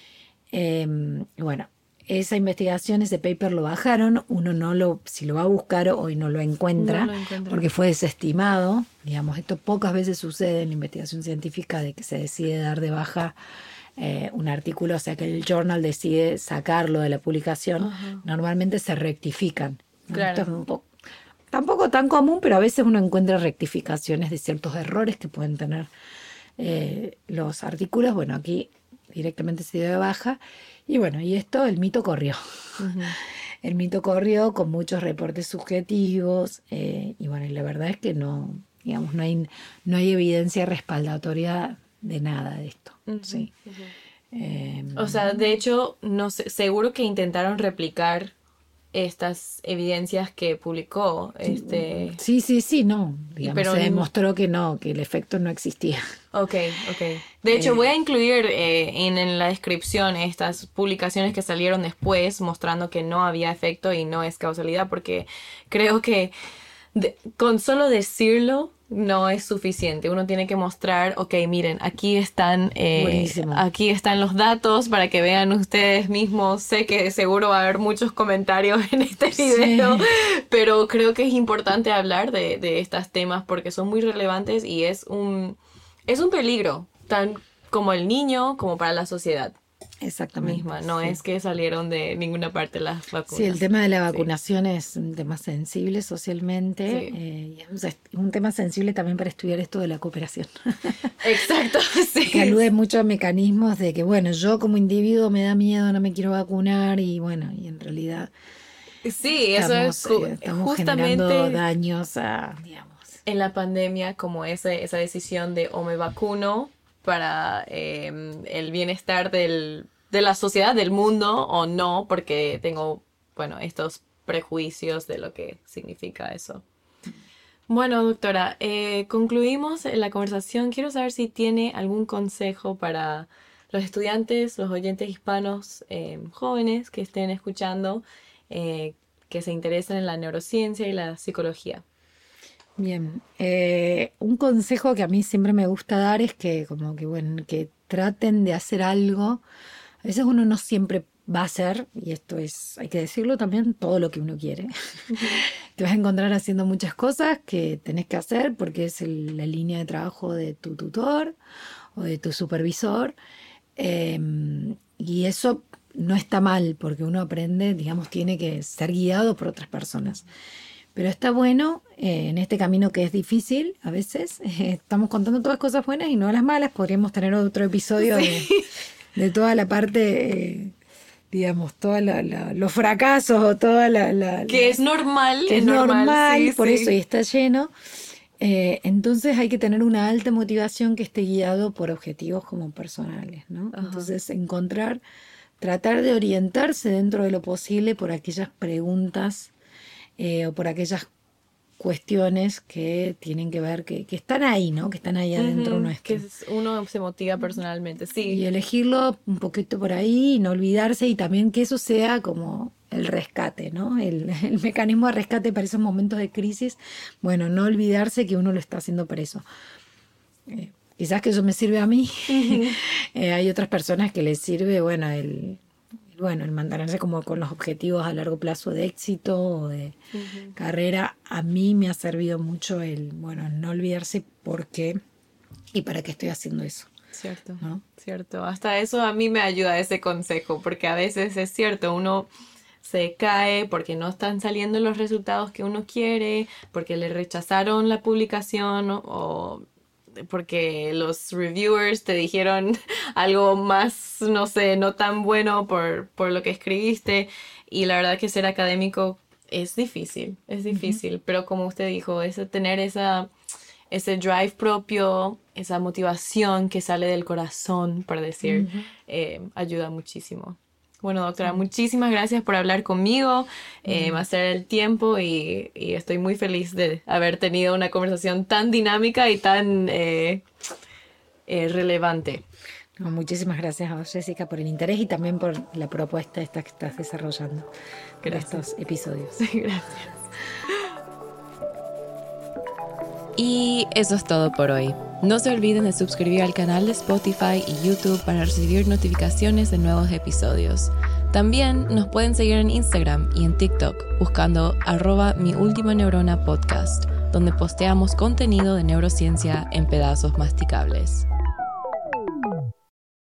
Speaker 5: Eh, bueno, esa investigación, ese paper lo bajaron, uno no lo, si lo va a buscar hoy no lo encuentra, no lo encuentra. Porque fue desestimado, digamos, esto pocas veces sucede en la investigación científica de que se decide dar de baja eh, un artículo, o sea que el journal decide sacarlo de la publicación, uh-huh. normalmente se rectifican, ¿no? Claro. Esto es un poco, tampoco tan común, pero a veces uno encuentra rectificaciones de ciertos errores que pueden tener eh, los artículos. Bueno, aquí directamente se dio de baja y bueno, y esto, el mito corrió. Uh-huh. El mito corrió con muchos reportes subjetivos eh, y bueno, y la verdad es que no, digamos, no hay, no hay evidencia respaldatoria de nada de esto. Uh-huh. Sí.
Speaker 1: Uh-huh. Eh, o sea, de hecho, no sé, seguro que intentaron replicar estas evidencias que publicó este
Speaker 5: sí sí sí no digamos, pero se demostró que no, que el efecto no existía.
Speaker 1: Ok, ok. De hecho eh, voy a incluir eh, en, en la descripción estas publicaciones que salieron después mostrando que no había efecto y no es causalidad, porque creo que de, con solo decirlo no es suficiente. Uno tiene que mostrar, ok, miren, aquí están eh, aquí están los datos para que vean ustedes mismos. Sé que seguro va a haber muchos comentarios en este video, sí. pero creo que es importante hablar de, de estos temas porque son muy relevantes y es un, es un peligro, tan como el niño como para la sociedad.
Speaker 5: Exactamente.
Speaker 1: Misma. No sí. es que salieron de ninguna parte las vacunas.
Speaker 5: Sí, el tema de la vacunación sí. es un tema sensible socialmente. Sí. Eh, es un tema sensible también para estudiar esto de la cooperación.
Speaker 1: Exacto, sí.
Speaker 5: Que alude mucho a mecanismos de que, bueno, yo como individuo me da miedo, no me quiero vacunar y bueno, y en realidad
Speaker 1: sí,
Speaker 5: estamos,
Speaker 1: eso es
Speaker 5: eh, estamos
Speaker 1: justamente
Speaker 5: generando daños a, digamos.
Speaker 1: En la pandemia, como esa, esa decisión de o me vacuno para eh, el bienestar del, de la sociedad, del mundo, o no, porque tengo, bueno, estos prejuicios de lo que significa eso. Bueno, doctora, eh, concluimos la conversación. Quiero saber si tiene algún consejo para los estudiantes, los oyentes hispanos eh, jóvenes que estén escuchando, eh, que se interesen en la neurociencia y la psicología.
Speaker 5: Bien, eh, un consejo que a mí siempre me gusta dar es que como que bueno, que traten de hacer algo. A veces uno no siempre va a hacer, y esto es, hay que decirlo también, todo lo que uno quiere. Uh-huh. Te vas a encontrar haciendo muchas cosas que tenés que hacer porque es el, la línea de trabajo de tu tutor o de tu supervisor, eh, y eso no está mal porque uno aprende, digamos, tiene que ser guiado por otras personas. Pero está bueno, eh, en este camino que es difícil, a veces eh, estamos contando todas cosas buenas y no las malas. Podríamos tener otro episodio sí. de, de toda la parte, eh, digamos, todos los fracasos o toda la... la
Speaker 1: que la, es normal.
Speaker 5: Que es normal, normal sí, por sí. eso y está lleno. Eh, entonces hay que tener una alta motivación que esté guiado por objetivos como personales, ¿no? Ajá. Entonces encontrar, tratar de orientarse dentro de lo posible por aquellas preguntas eh, o por aquellas cuestiones que tienen que ver, que, que están ahí, ¿no? Que están ahí adentro
Speaker 1: uh-huh,
Speaker 5: nuestro.
Speaker 1: Que uno se motiva personalmente, sí.
Speaker 5: Y elegirlo un poquito por ahí y no olvidarse, y también que eso sea como el rescate, ¿no? El, el mecanismo de rescate para esos momentos de crisis. Bueno, no olvidarse que uno lo está haciendo por eso. Eh, quizás que eso me sirve a mí. Uh-huh. eh, hay otras personas que les sirve, bueno, el... Bueno, el mantenerse como con los objetivos a largo plazo de éxito o de uh-huh. carrera. A mí me ha servido mucho el, bueno, no olvidarse por qué y para qué estoy haciendo eso.
Speaker 1: Cierto,
Speaker 5: ¿no?
Speaker 1: Cierto. Hasta eso a mí me ayuda ese consejo, porque a veces es cierto, uno se cae porque no están saliendo los resultados que uno quiere, porque le rechazaron la publicación o... o porque los reviewers te dijeron algo más, no sé, no tan bueno por, por lo que escribiste, y la verdad que ser académico es difícil, es difícil, uh-huh. pero como usted dijo, es tener esa, ese drive propio, esa motivación que sale del corazón, por decir, uh-huh. eh, ayuda muchísimo. Bueno, doctora, muchísimas gracias por hablar conmigo, eh, mm. hacer el tiempo y, y estoy muy feliz de haber tenido una conversación tan dinámica y tan eh, eh, relevante.
Speaker 5: No, muchísimas gracias a vos, Jessica, por el interés y también por la propuesta esta que estás desarrollando en estos episodios.
Speaker 1: Gracias.
Speaker 6: Y eso es todo por hoy. No se olviden de suscribir al canal de Spotify y YouTube para recibir notificaciones de nuevos episodios. También nos pueden seguir en Instagram y en TikTok buscando arroba mi última neurona podcast, donde posteamos contenido de neurociencia en pedazos masticables.